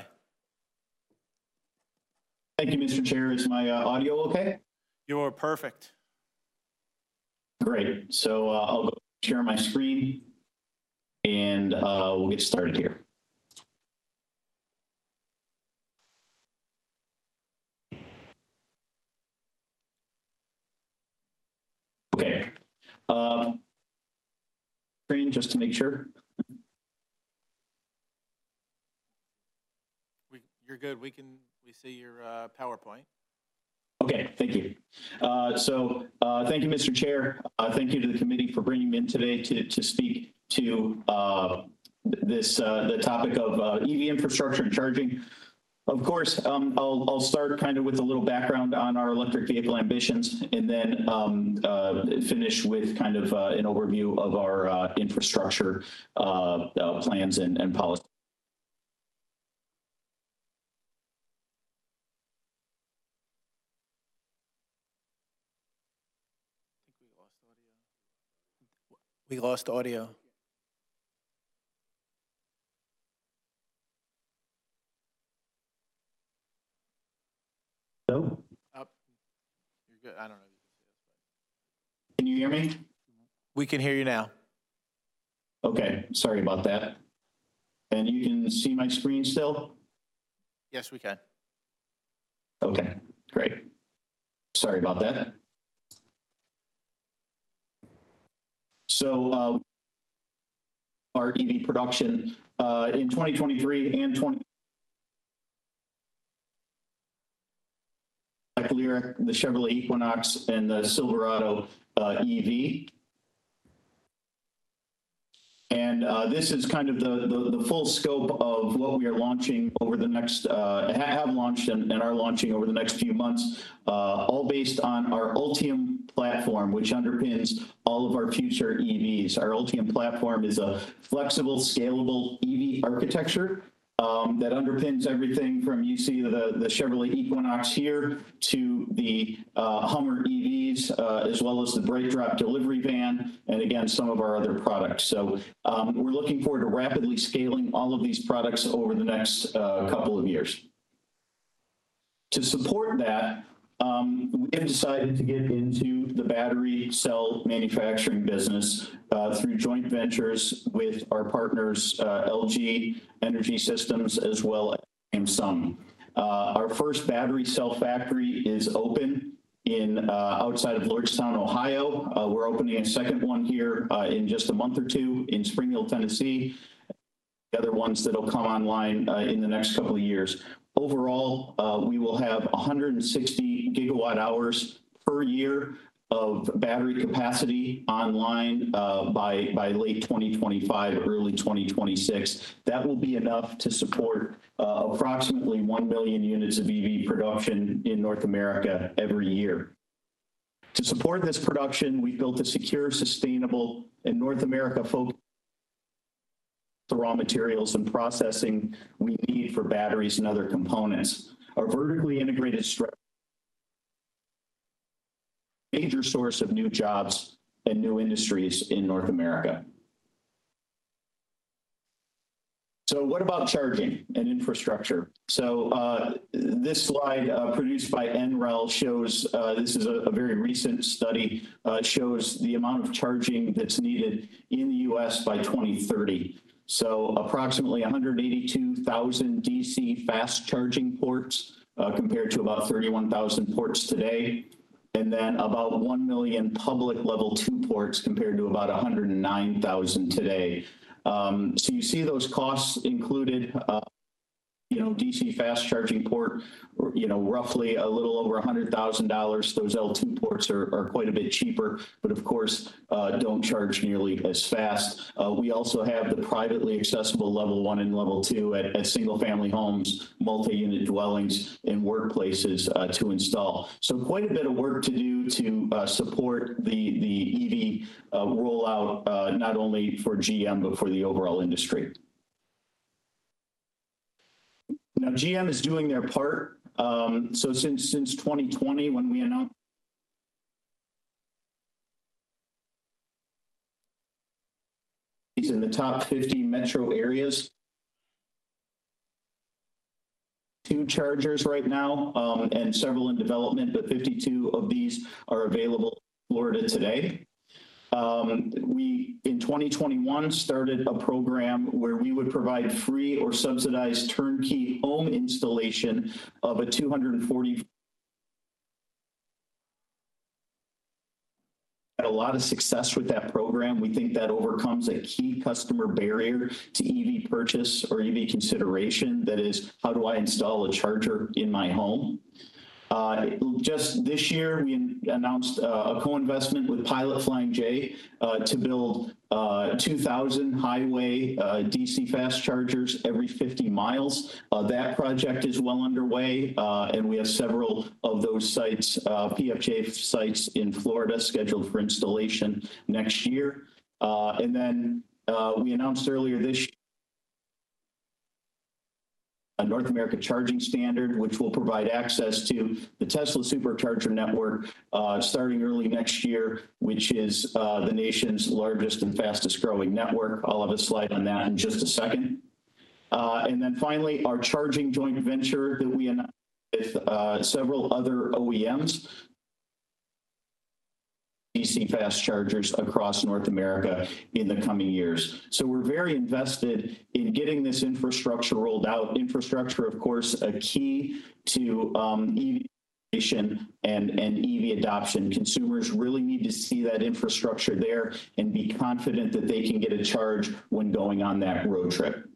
Thank you, Mister Chair. Is my uh, audio okay? You're perfect. Great. So uh, I'll go share my screen, and uh, we'll get started here. Okay. Uh, screen just to make sure. We, you're good. We can we see your uh, PowerPoint. Okay, thank you. Uh, so uh, thank you, Mister Chair. Uh, thank you to the committee for bringing me in today to, to speak to uh, this uh, the topic of uh, E V infrastructure and charging. Of course, um, I'll, I'll start kind of with a little background on our electric vehicle ambitions, and then um, uh, finish with kind of uh, an overview of our uh, infrastructure uh, uh, plans and, and policy. We lost audio. Hello? Up. You're good. I don't know. Can you hear me? We can hear you now. Okay, sorry about that. And you can see my screen still? Yes, we can. Okay, great. Sorry about that. So uh, our E V production uh, in twenty twenty-three and twenty Lyriq, the Chevrolet Equinox, and the Silverado uh, E V. And uh, this is kind of the, the, the full scope of what we are launching over the next, uh, have launched and, and are launching over the next few months, uh, all based on our Ultium platform, which underpins all of our future E Vs. Our Ultium platform is a flexible, scalable E V architecture Um, that underpins everything from, you see the, the Chevrolet Equinox here, to the uh, Hummer E Vs, uh, as well as the BrightDrop delivery van, and again, some of our other products. So um, we're looking forward to rapidly scaling all of these products over the next uh, couple of years. To support that, Um, we have decided to get into the battery cell manufacturing business uh, through joint ventures with our partners, uh, L G Energy Systems, as well as Samsung. Uh, our first battery cell factory is open in uh, outside of Lordstown, Ohio. Uh, we're opening a second one here uh, in just a month or two in Spring Hill, Tennessee. The other ones that'll come online uh, in the next couple of years. Overall, uh, we will have one hundred sixty gigawatt hours per year of battery capacity online uh, by, by late twenty twenty-five, early twenty twenty-six. That will be enough to support uh, approximately one million units of E V production in North America every year. To support this production, we've built a secure, sustainable, and North America focused the raw materials and processing we need for batteries and other components. Our vertically integrated strategy major source of new jobs and new industries in North America. So what about charging and infrastructure? So uh, this slide uh, produced by N R E L shows, uh, this is a, a very recent study, uh, shows the amount of charging that's needed in the U S by twenty thirty. So approximately one hundred eighty-two thousand D C fast charging ports uh, compared to about thirty-one thousand ports today. And then about one million public level two ports compared to about one hundred nine thousand today. Um, so you see those costs included, uh, you know, D C fast charging port, you know, roughly a little over one hundred thousand dollars. Those L two ports are, are quite a bit cheaper, but of course, uh, don't charge nearly as fast. Uh, we also have the privately accessible level one and level two at, at single family homes, multi-unit dwellings, and workplaces uh, to install. So quite a bit of work to do to uh, support the, the E V uh, rollout, uh, not only for G M, but for the overall industry. Now, G M is doing their part. Um, so since since twenty twenty, when we announced in the top fifty metro areas, two chargers right now, um, and several in development, but fifty-two of these are available in Florida today. Um, we, in twenty twenty-one, started a program where we would provide free or subsidized turnkey home installation of a two hundred forty. Had a lot of success with that program. We think that overcomes a key customer barrier to E V purchase or E V consideration. That is, how do I install a charger in my home? Uh, just this year, we announced uh, a co-investment with Pilot Flying J uh, to build uh, two thousand highway uh, D C fast chargers every fifty miles. Uh, that project is well underway, uh, and we have several of those sites, uh, P F J sites in Florida, scheduled for installation next year. Uh, and then uh, we announced earlier this year a North America charging standard, which will provide access to the Tesla Supercharger network uh, starting early next year, which is uh, the nation's largest and fastest growing network. I'll have a slide on that in just a second. Uh, and then finally, our charging joint venture that we announced with uh, several other O E Ms, D C fast chargers across North America in the coming years. So we're very invested in getting this infrastructure rolled out. Infrastructure, of course, a key to um, E V and, and E V adoption. Consumers really need to see that infrastructure there and be confident that they can get a charge when going on that road trip.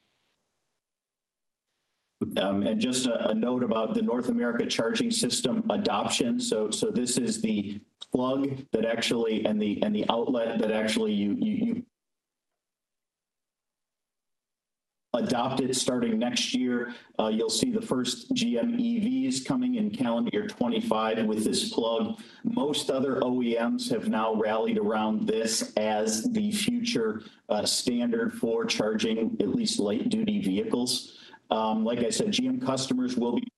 Um, and just a, a note about the North America charging system adoption. So, so this is the plug that actually, and the and the outlet that actually you you, you adopt it starting next year. Uh, you'll see the first G M E Vs coming in calendar year twenty-five with this plug. Most other O E Ms have now rallied around this as the future uh, standard for charging at least light duty vehicles. Um, like I said, G M customers will be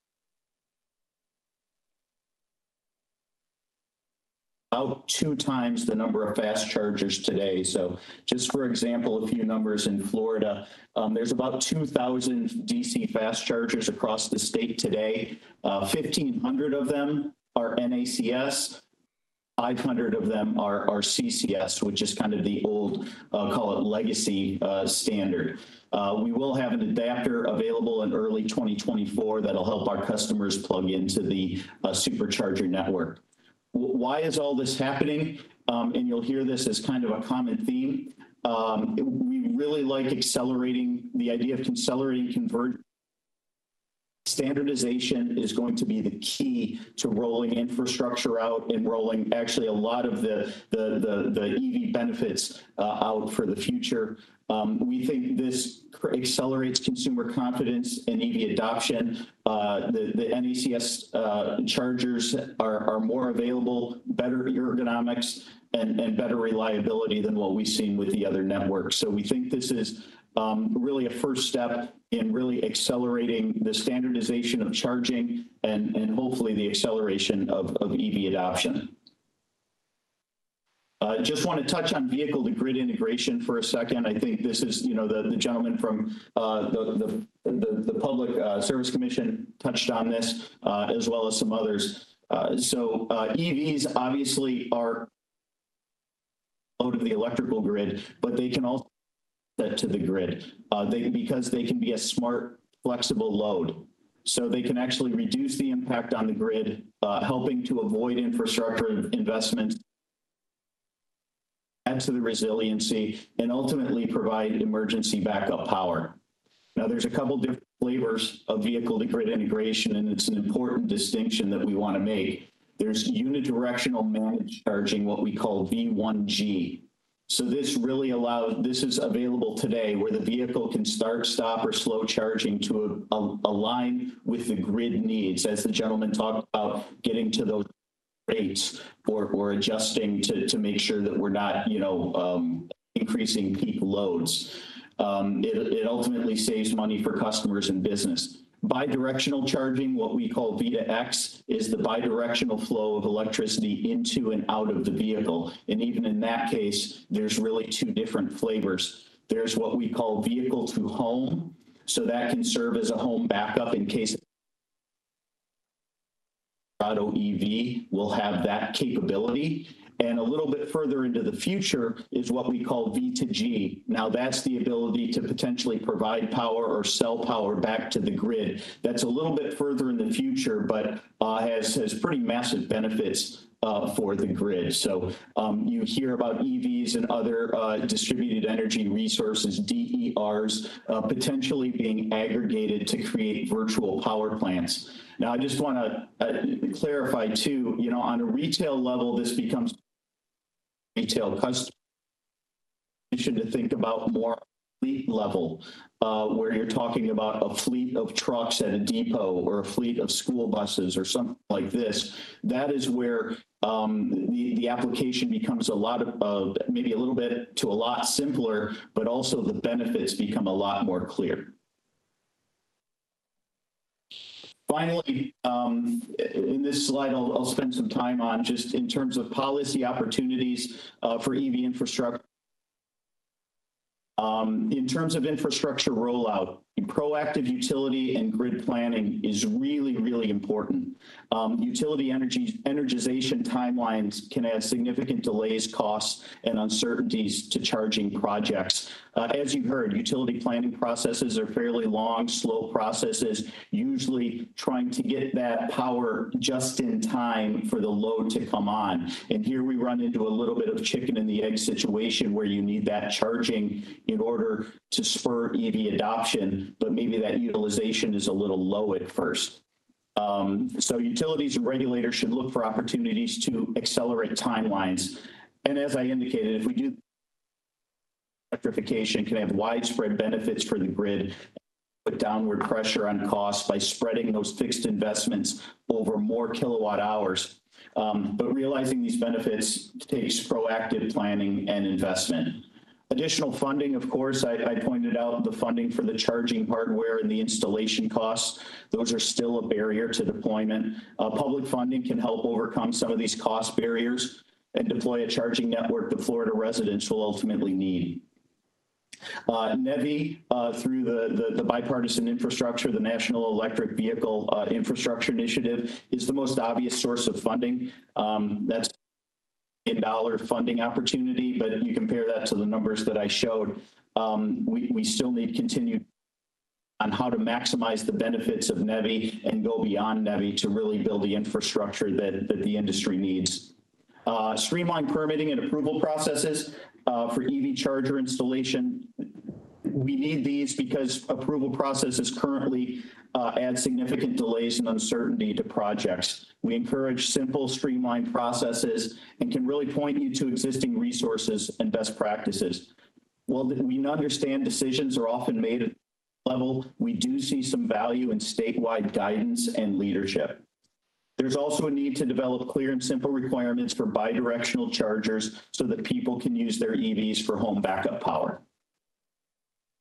about two times the number of fast chargers today. So just for example, a few numbers in Florida, um, there's about two thousand D C fast chargers across the state today. Uh, fifteen hundred of them are N A C S. five hundred of them are, are C C S, which is kind of the old, uh, call it legacy uh, standard. Uh, we will have an adapter available in early twenty twenty-four that'll help our customers plug into the uh, supercharger network. W- why is all this happening? Um, and you'll hear this as kind of a common theme. Um, we really like accelerating the idea of accelerating convergence. Standardization is going to be the key to rolling infrastructure out and rolling actually a lot of the, the, the, the E V benefits uh, out for the future. Um, we think this accelerates consumer confidence and E V adoption. Uh, the, the N A C S uh, chargers are, are more available, better ergonomics, and, and better reliability than what we've seen with the other networks. So we think this is um, really a first step in really accelerating the standardization of charging and, and hopefully the acceleration of, of E V adoption. Uh, just want to touch on vehicle to grid integration for a second. I think this is, you know, the, the gentleman from uh, the, the, the, the Public uh, Service Commission touched on this, uh, as well as some others. Uh, so uh, E Vs obviously are load of the electrical grid, but they can also set to the grid uh, they, because they can be a smart, flexible load. So they can actually reduce the impact on the grid, uh, helping to avoid infrastructure investments, add to the resiliency, and ultimately provide emergency backup power. Now, there's a couple different flavors of vehicle to grid integration, and it's an important distinction that we want to make. There's unidirectional managed charging, what we call V one G. So this really allows, this is available today where the vehicle can start, stop, or slow charging to a, a, align with the grid needs, as the gentleman talked about getting to those rates or, or adjusting to, to make sure that we're not, you know, um, increasing peak loads. Um, it, it ultimately saves money for customers and business. Bidirectional charging, what we call V two X, is the bidirectional flow of electricity into and out of the vehicle. And even in that case, there's really two different flavors. There's what we call vehicle to home. So that can serve as a home backup in case Auto E V will have that capability. And a little bit further into the future is what we call V two G. Now that's the ability to potentially provide power or sell power back to the grid. That's a little bit further in the future, but uh, has, has pretty massive benefits uh, for the grid. So um, you hear about E Vs and other uh, distributed energy resources, D E Rs, uh, potentially being aggregated to create virtual power plants. Now, I just want to uh, clarify too, you know, on a retail level, this becomes retail customer to think about more fleet level, uh, where you're talking about a fleet of trucks at a depot or a fleet of school buses or something like this. That is where um, the, the application becomes a lot of, uh, maybe a little bit to a lot simpler, but also the benefits become a lot more clear. Finally, um, in this slide, I'll, I'll spend some time on just in terms of policy opportunities uh, for E V infrastructure. Um, in terms of infrastructure rollout, proactive utility and grid planning is really, really important. Um, utility energy energization timelines can add significant delays, costs, and uncertainties to charging projects. Uh, as you heard, utility planning processes are fairly long, slow processes, usually trying to get that power just in time for the load to come on. And here we run into a little bit of chicken and the egg situation where you need that charging in order to spur E V adoption, but maybe that utilization is a little low at first. Um, so utilities and regulators should look for opportunities to accelerate timelines. And as I indicated, if we do, electrification can have widespread benefits for the grid, put downward pressure on costs by spreading those fixed investments over more kilowatt hours. Um, but realizing these benefits takes proactive planning and investment. Additional funding, of course, I, I pointed out the funding for the charging hardware and the installation costs. Those are still a barrier to deployment. Uh, public funding can help overcome some of these cost barriers and deploy a charging network that Florida residents will ultimately need. Uh, NEVI, uh, through the, the, the bipartisan infrastructure, the National Electric Vehicle uh, Infrastructure Initiative, is the most obvious source of funding. Um, that's dollar funding opportunity, but you compare that to the numbers that I showed, um, we, we still need continued on how to maximize the benefits of NEVI and go beyond NEVI to really build the infrastructure that, that the industry needs. Uh, streamline permitting and approval processes uh, for E V charger installation. We need these because approval processes currently uh, add significant delays and uncertainty to projects. We encourage simple, streamlined processes and can really point you to existing resources and best practices. While we understand decisions are often made at level, we do see some value in statewide guidance and leadership. There's also a need to develop clear and simple requirements for bidirectional chargers so that people can use their E Vs for home backup power.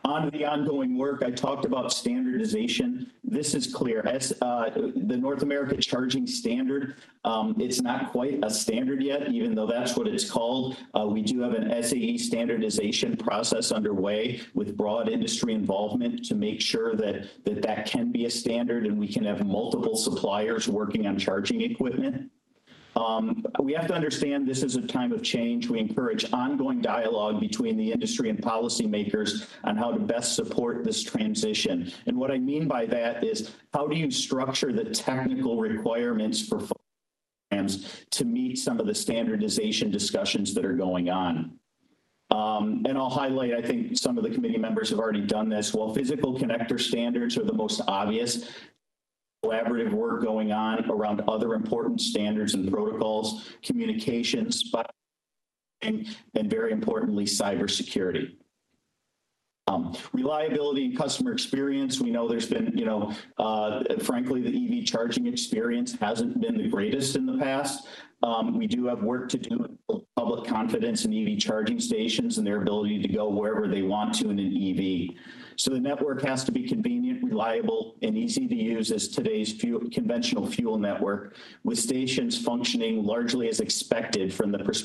On the ongoing work, I talked about standardization. This is clear. As uh, the North America Charging Standard, um, it's not quite a standard yet, even though that's what it's called. Uh, we do have an S A E standardization process underway with broad industry involvement to make sure that that, that can be a standard and we can have multiple suppliers working on charging equipment. Um, we have to understand this is a time of change. We encourage ongoing dialogue between the industry and policymakers on how to best support this transition. And what I mean by that is, how do you structure the technical requirements for programs to meet some of the standardization discussions that are going on? Um, and I'll highlight, I think some of the committee members have already done this. While physical connector standards are the most obvious, collaborative work going on around other important standards and protocols, communications, and very importantly, cybersecurity. Um, reliability and customer experience. We know there's been, you know, uh, frankly, the E V charging experience hasn't been the greatest in the past. Um, we do have work to do with public confidence in E V charging stations and their ability to go wherever they want to in an E V. So the network has to be convenient, reliable, and easy to use as today's fuel, conventional fuel network, with stations functioning largely as expected from the perspective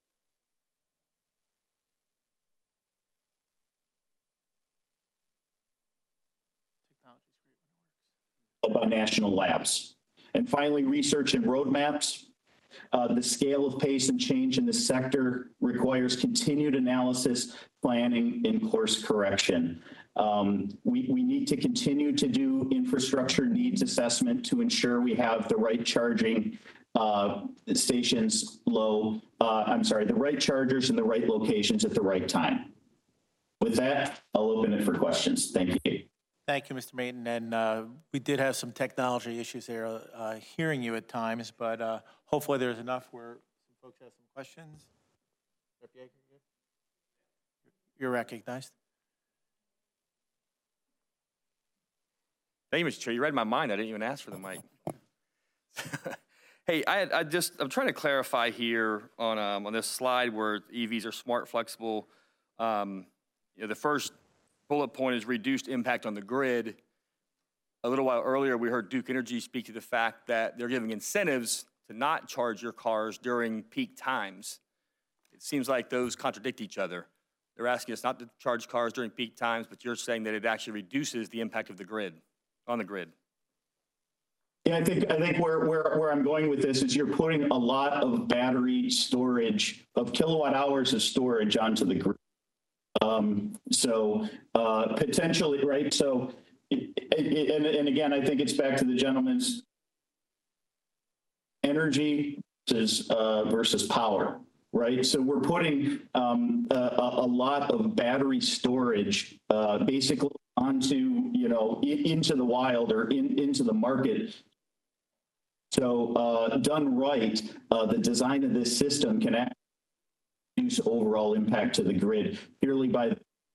by national labs. And finally, research and roadmaps. Uh, the scale of pace and change in the sector requires continued analysis, planning, and course correction. Um, we, we need to continue to do infrastructure needs assessment to ensure we have the right charging uh, stations low, uh, I'm sorry, the right chargers in the right locations at the right time. With that, I'll open it for questions. Thank you. Thank you, Mister Mayton. And uh, we did have some technology issues there uh, hearing you at times, but uh, hopefully there's enough where some folks have some questions. You're recognized. Thank you, Mister Chair. You read my mind. I didn't even ask for the mic. Hey, I, I just, I'm trying to clarify here on, um, on this slide where E Vs are smart, flexible. Um, you know, the first bullet point is reduced impact on the grid. A little while earlier, we heard Duke Energy speak to the fact that they're giving incentives to not charge your cars during peak times. It seems like those contradict each other. They're asking us not to charge cars during peak times, but you're saying that it actually reduces the impact of the grid, on the grid. Yeah, I think I think where, where, where I'm going with this is you're putting a lot of battery storage, of kilowatt hours of storage onto the grid. Um, so uh, potentially, right? So, it, it, and, and again, I think it's back to the gentleman's energy versus, uh, versus power, right? So we're putting um, a, a lot of battery storage uh, basically onto, you know, into the wild or in, into the market. So uh, done right, uh, the design of this system can actually reduce overall impact to the grid purely by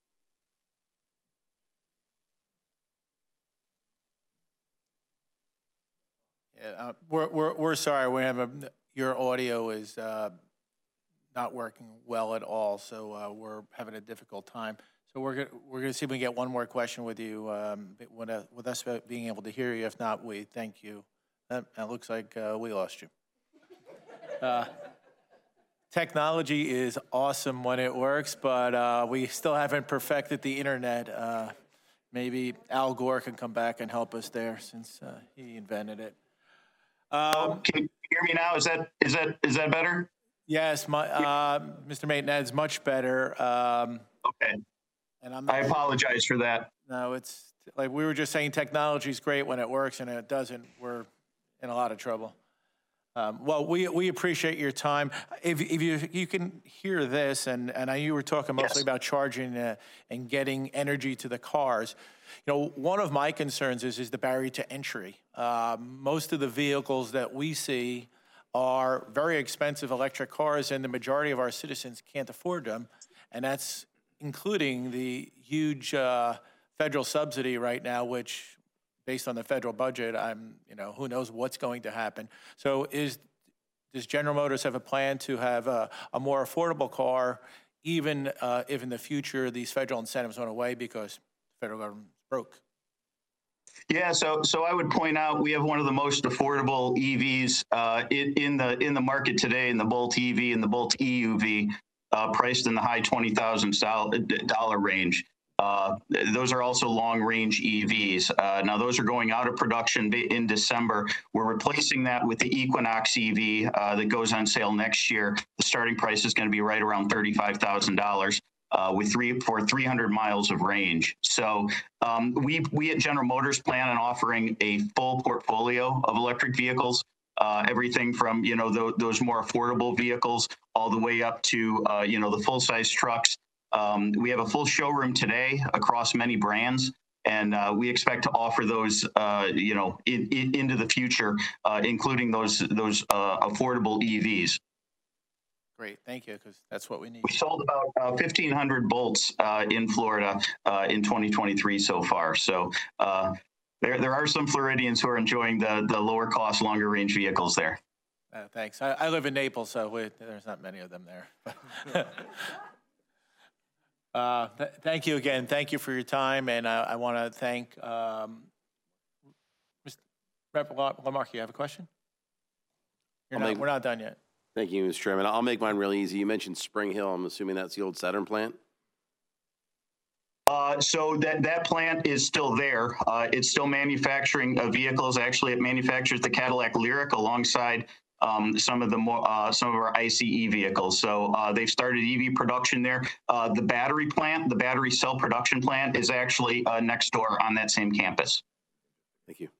Yeah, uh, we're, we're, we're sorry. We have a, your audio is uh, not working well at all, so uh, we're having a difficult time. So we're gonna, we're gonna see if we can get one more question with you, um, with, uh, with us being able to hear you. If not, we thank you. That, that looks like uh, we lost you. Uh, technology is awesome when it works, but uh, we still haven't perfected the internet. Uh, maybe Al Gore can come back and help us there since uh, he invented it. Um, Can you hear me now? Is that is that is that better? Yes, my, uh, Mister Mayton, that is much better. Um, okay. And I'm I apologize for that. No, it's like we were just saying, technology is great when it works, and it doesn't, we're in a lot of trouble. Um, well, we we appreciate your time. If if you you can hear this, and and I, you were talking mostly yes. about charging uh, and getting energy to the cars. You know, one of my concerns is is the barrier to entry. Uh, most of the vehicles that we see are very expensive electric cars, and the majority of our citizens can't afford them, and that's including the huge uh, federal subsidy right now, which, based on the federal budget, I'm, you know, who knows what's going to happen. So is, does General Motors have a plan to have a, a more affordable car even uh, if in the future these federal incentives went away because the federal government broke? Yeah, so so I would point out we have one of the most affordable E Vs uh, in, in the in the market today, in the Bolt E V and the Bolt E U V, uh, priced in the high twenty thousand dollar range. Uh, those are also long-range E Vs. Uh, now, those are going out of production in December. We're replacing that with the Equinox E V uh, that goes on sale next year. The starting price is going to be right around thirty-five thousand dollars. Uh, with three for three hundred miles of range. So um, we we at General Motors plan on offering a full portfolio of electric vehicles, uh, everything from you know th those more affordable vehicles all the way up to uh, you know the full size trucks. Um, we have a full showroom today across many brands, and uh, we expect to offer those uh, you know in, in, into the future, uh, including those those uh, affordable E Vs. Great, thank you, because that's what we need. We sold about uh, fifteen hundred Bolts uh, in Florida uh, in twenty twenty-three so far. So uh, there, there are some Floridians who are enjoying the, the lower cost, longer range vehicles there. Uh, thanks. I, I live in Naples, so we, there's not many of them there. uh, th thank you again. Thank you for your time, and uh, I want to thank um, Mister Representative Lamarche. You have a question? You're not, make, we're not done yet. Thank you, Mister Chairman. I'll make mine real easy. You mentioned Spring Hill. I'm assuming that's the old Saturn plant? Uh, so that, that plant is still there. Uh, it's still manufacturing uh, vehicles. Actually, it manufactures the Cadillac Lyriq alongside um, some of the more uh, some of our ICE vehicles. So uh, they've started E V production there. Uh, the battery plant, the battery cell production plant, is actually uh, next door on that same campus. Thank you.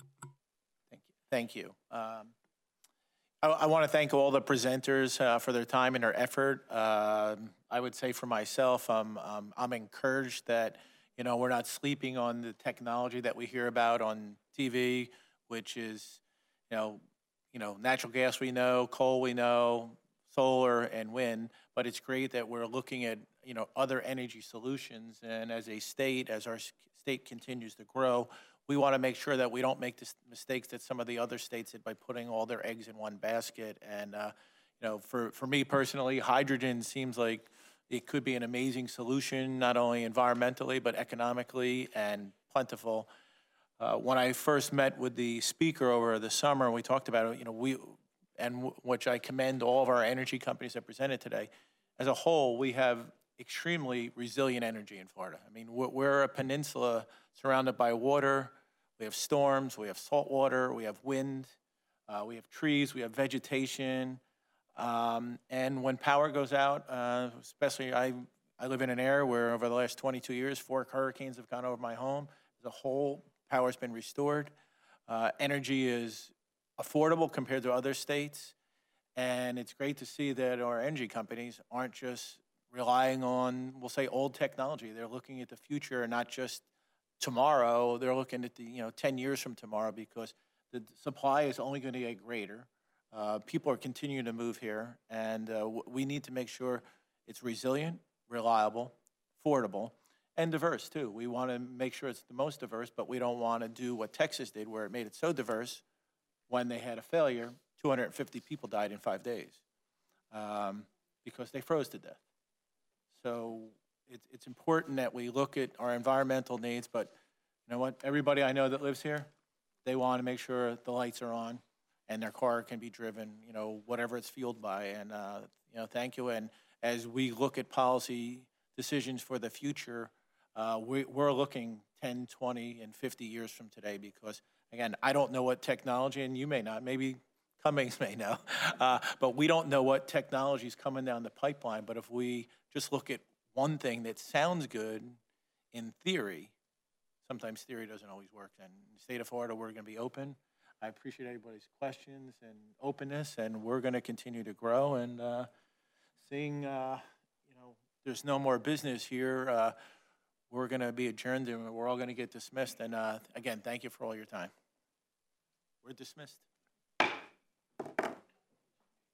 Thank you. Thank you. Um, I, I want to thank all the presenters uh, for their time and their effort. Uh, I would say for myself, um, um, I'm encouraged that, you know, we're not sleeping on the technology that we hear about on T V, which is, you know, you know, natural gas we know, coal we know, solar and wind, but it's great that we're looking at, you know, other energy solutions. And as a state, as our state continues to grow, we want to make sure that we don't make the mistakes that some of the other states did by putting all their eggs in one basket. And, uh, you know, for, for me personally, hydrogen seems like it could be an amazing solution, not only environmentally, but economically and plentiful. Uh, when I first met with the speaker over the summer, we talked about it, you know, we, and w which I commend all of our energy companies that presented today. As a whole, we have extremely resilient energy in Florida. I mean, we're, we're a peninsula surrounded by water. We have storms, we have salt water, we have wind, uh, we have trees, we have vegetation. Um, and when power goes out, uh, especially I, I live in an area where over the last twenty-two years, four hurricanes have gone over my home. As a whole, power's been restored. Uh, energy is affordable compared to other states. And it's great to see that our energy companies aren't just relying on, we'll say, old technology. They're looking at the future and not just tomorrow. They're looking at the, you know, ten years from tomorrow, because the supply is only going to get greater. Uh, people are continuing to move here, and uh, we need to make sure it's resilient, reliable, affordable, and diverse too. We want to make sure it's the most diverse, but we don't want to do what Texas did, where it made it so diverse. When they had a failure, two hundred fifty people died in five days um, because they froze to death. So it's, it's important that we look at our environmental needs, but you know what? Everybody I know that lives here, they want to make sure the lights are on and their car can be driven, you know, whatever it's fueled by. And, uh, you know, thank you. And as we look at policy decisions for the future, uh, we, we're looking ten, twenty, and fifty years from today, because, again, I don't know what technology, and you may not, maybe Cummings may know, uh, but we don't know what technology is coming down the pipeline. But if we just look at one thing that sounds good in theory, sometimes theory doesn't always work. And in the state of Florida, we're going to be open. I appreciate everybody's questions and openness, and we're going to continue to grow. And uh, seeing, uh, you know, there's no more business here, uh, we're going to be adjourned and we're all going to get dismissed. And uh, again, thank you for all your time. We're dismissed.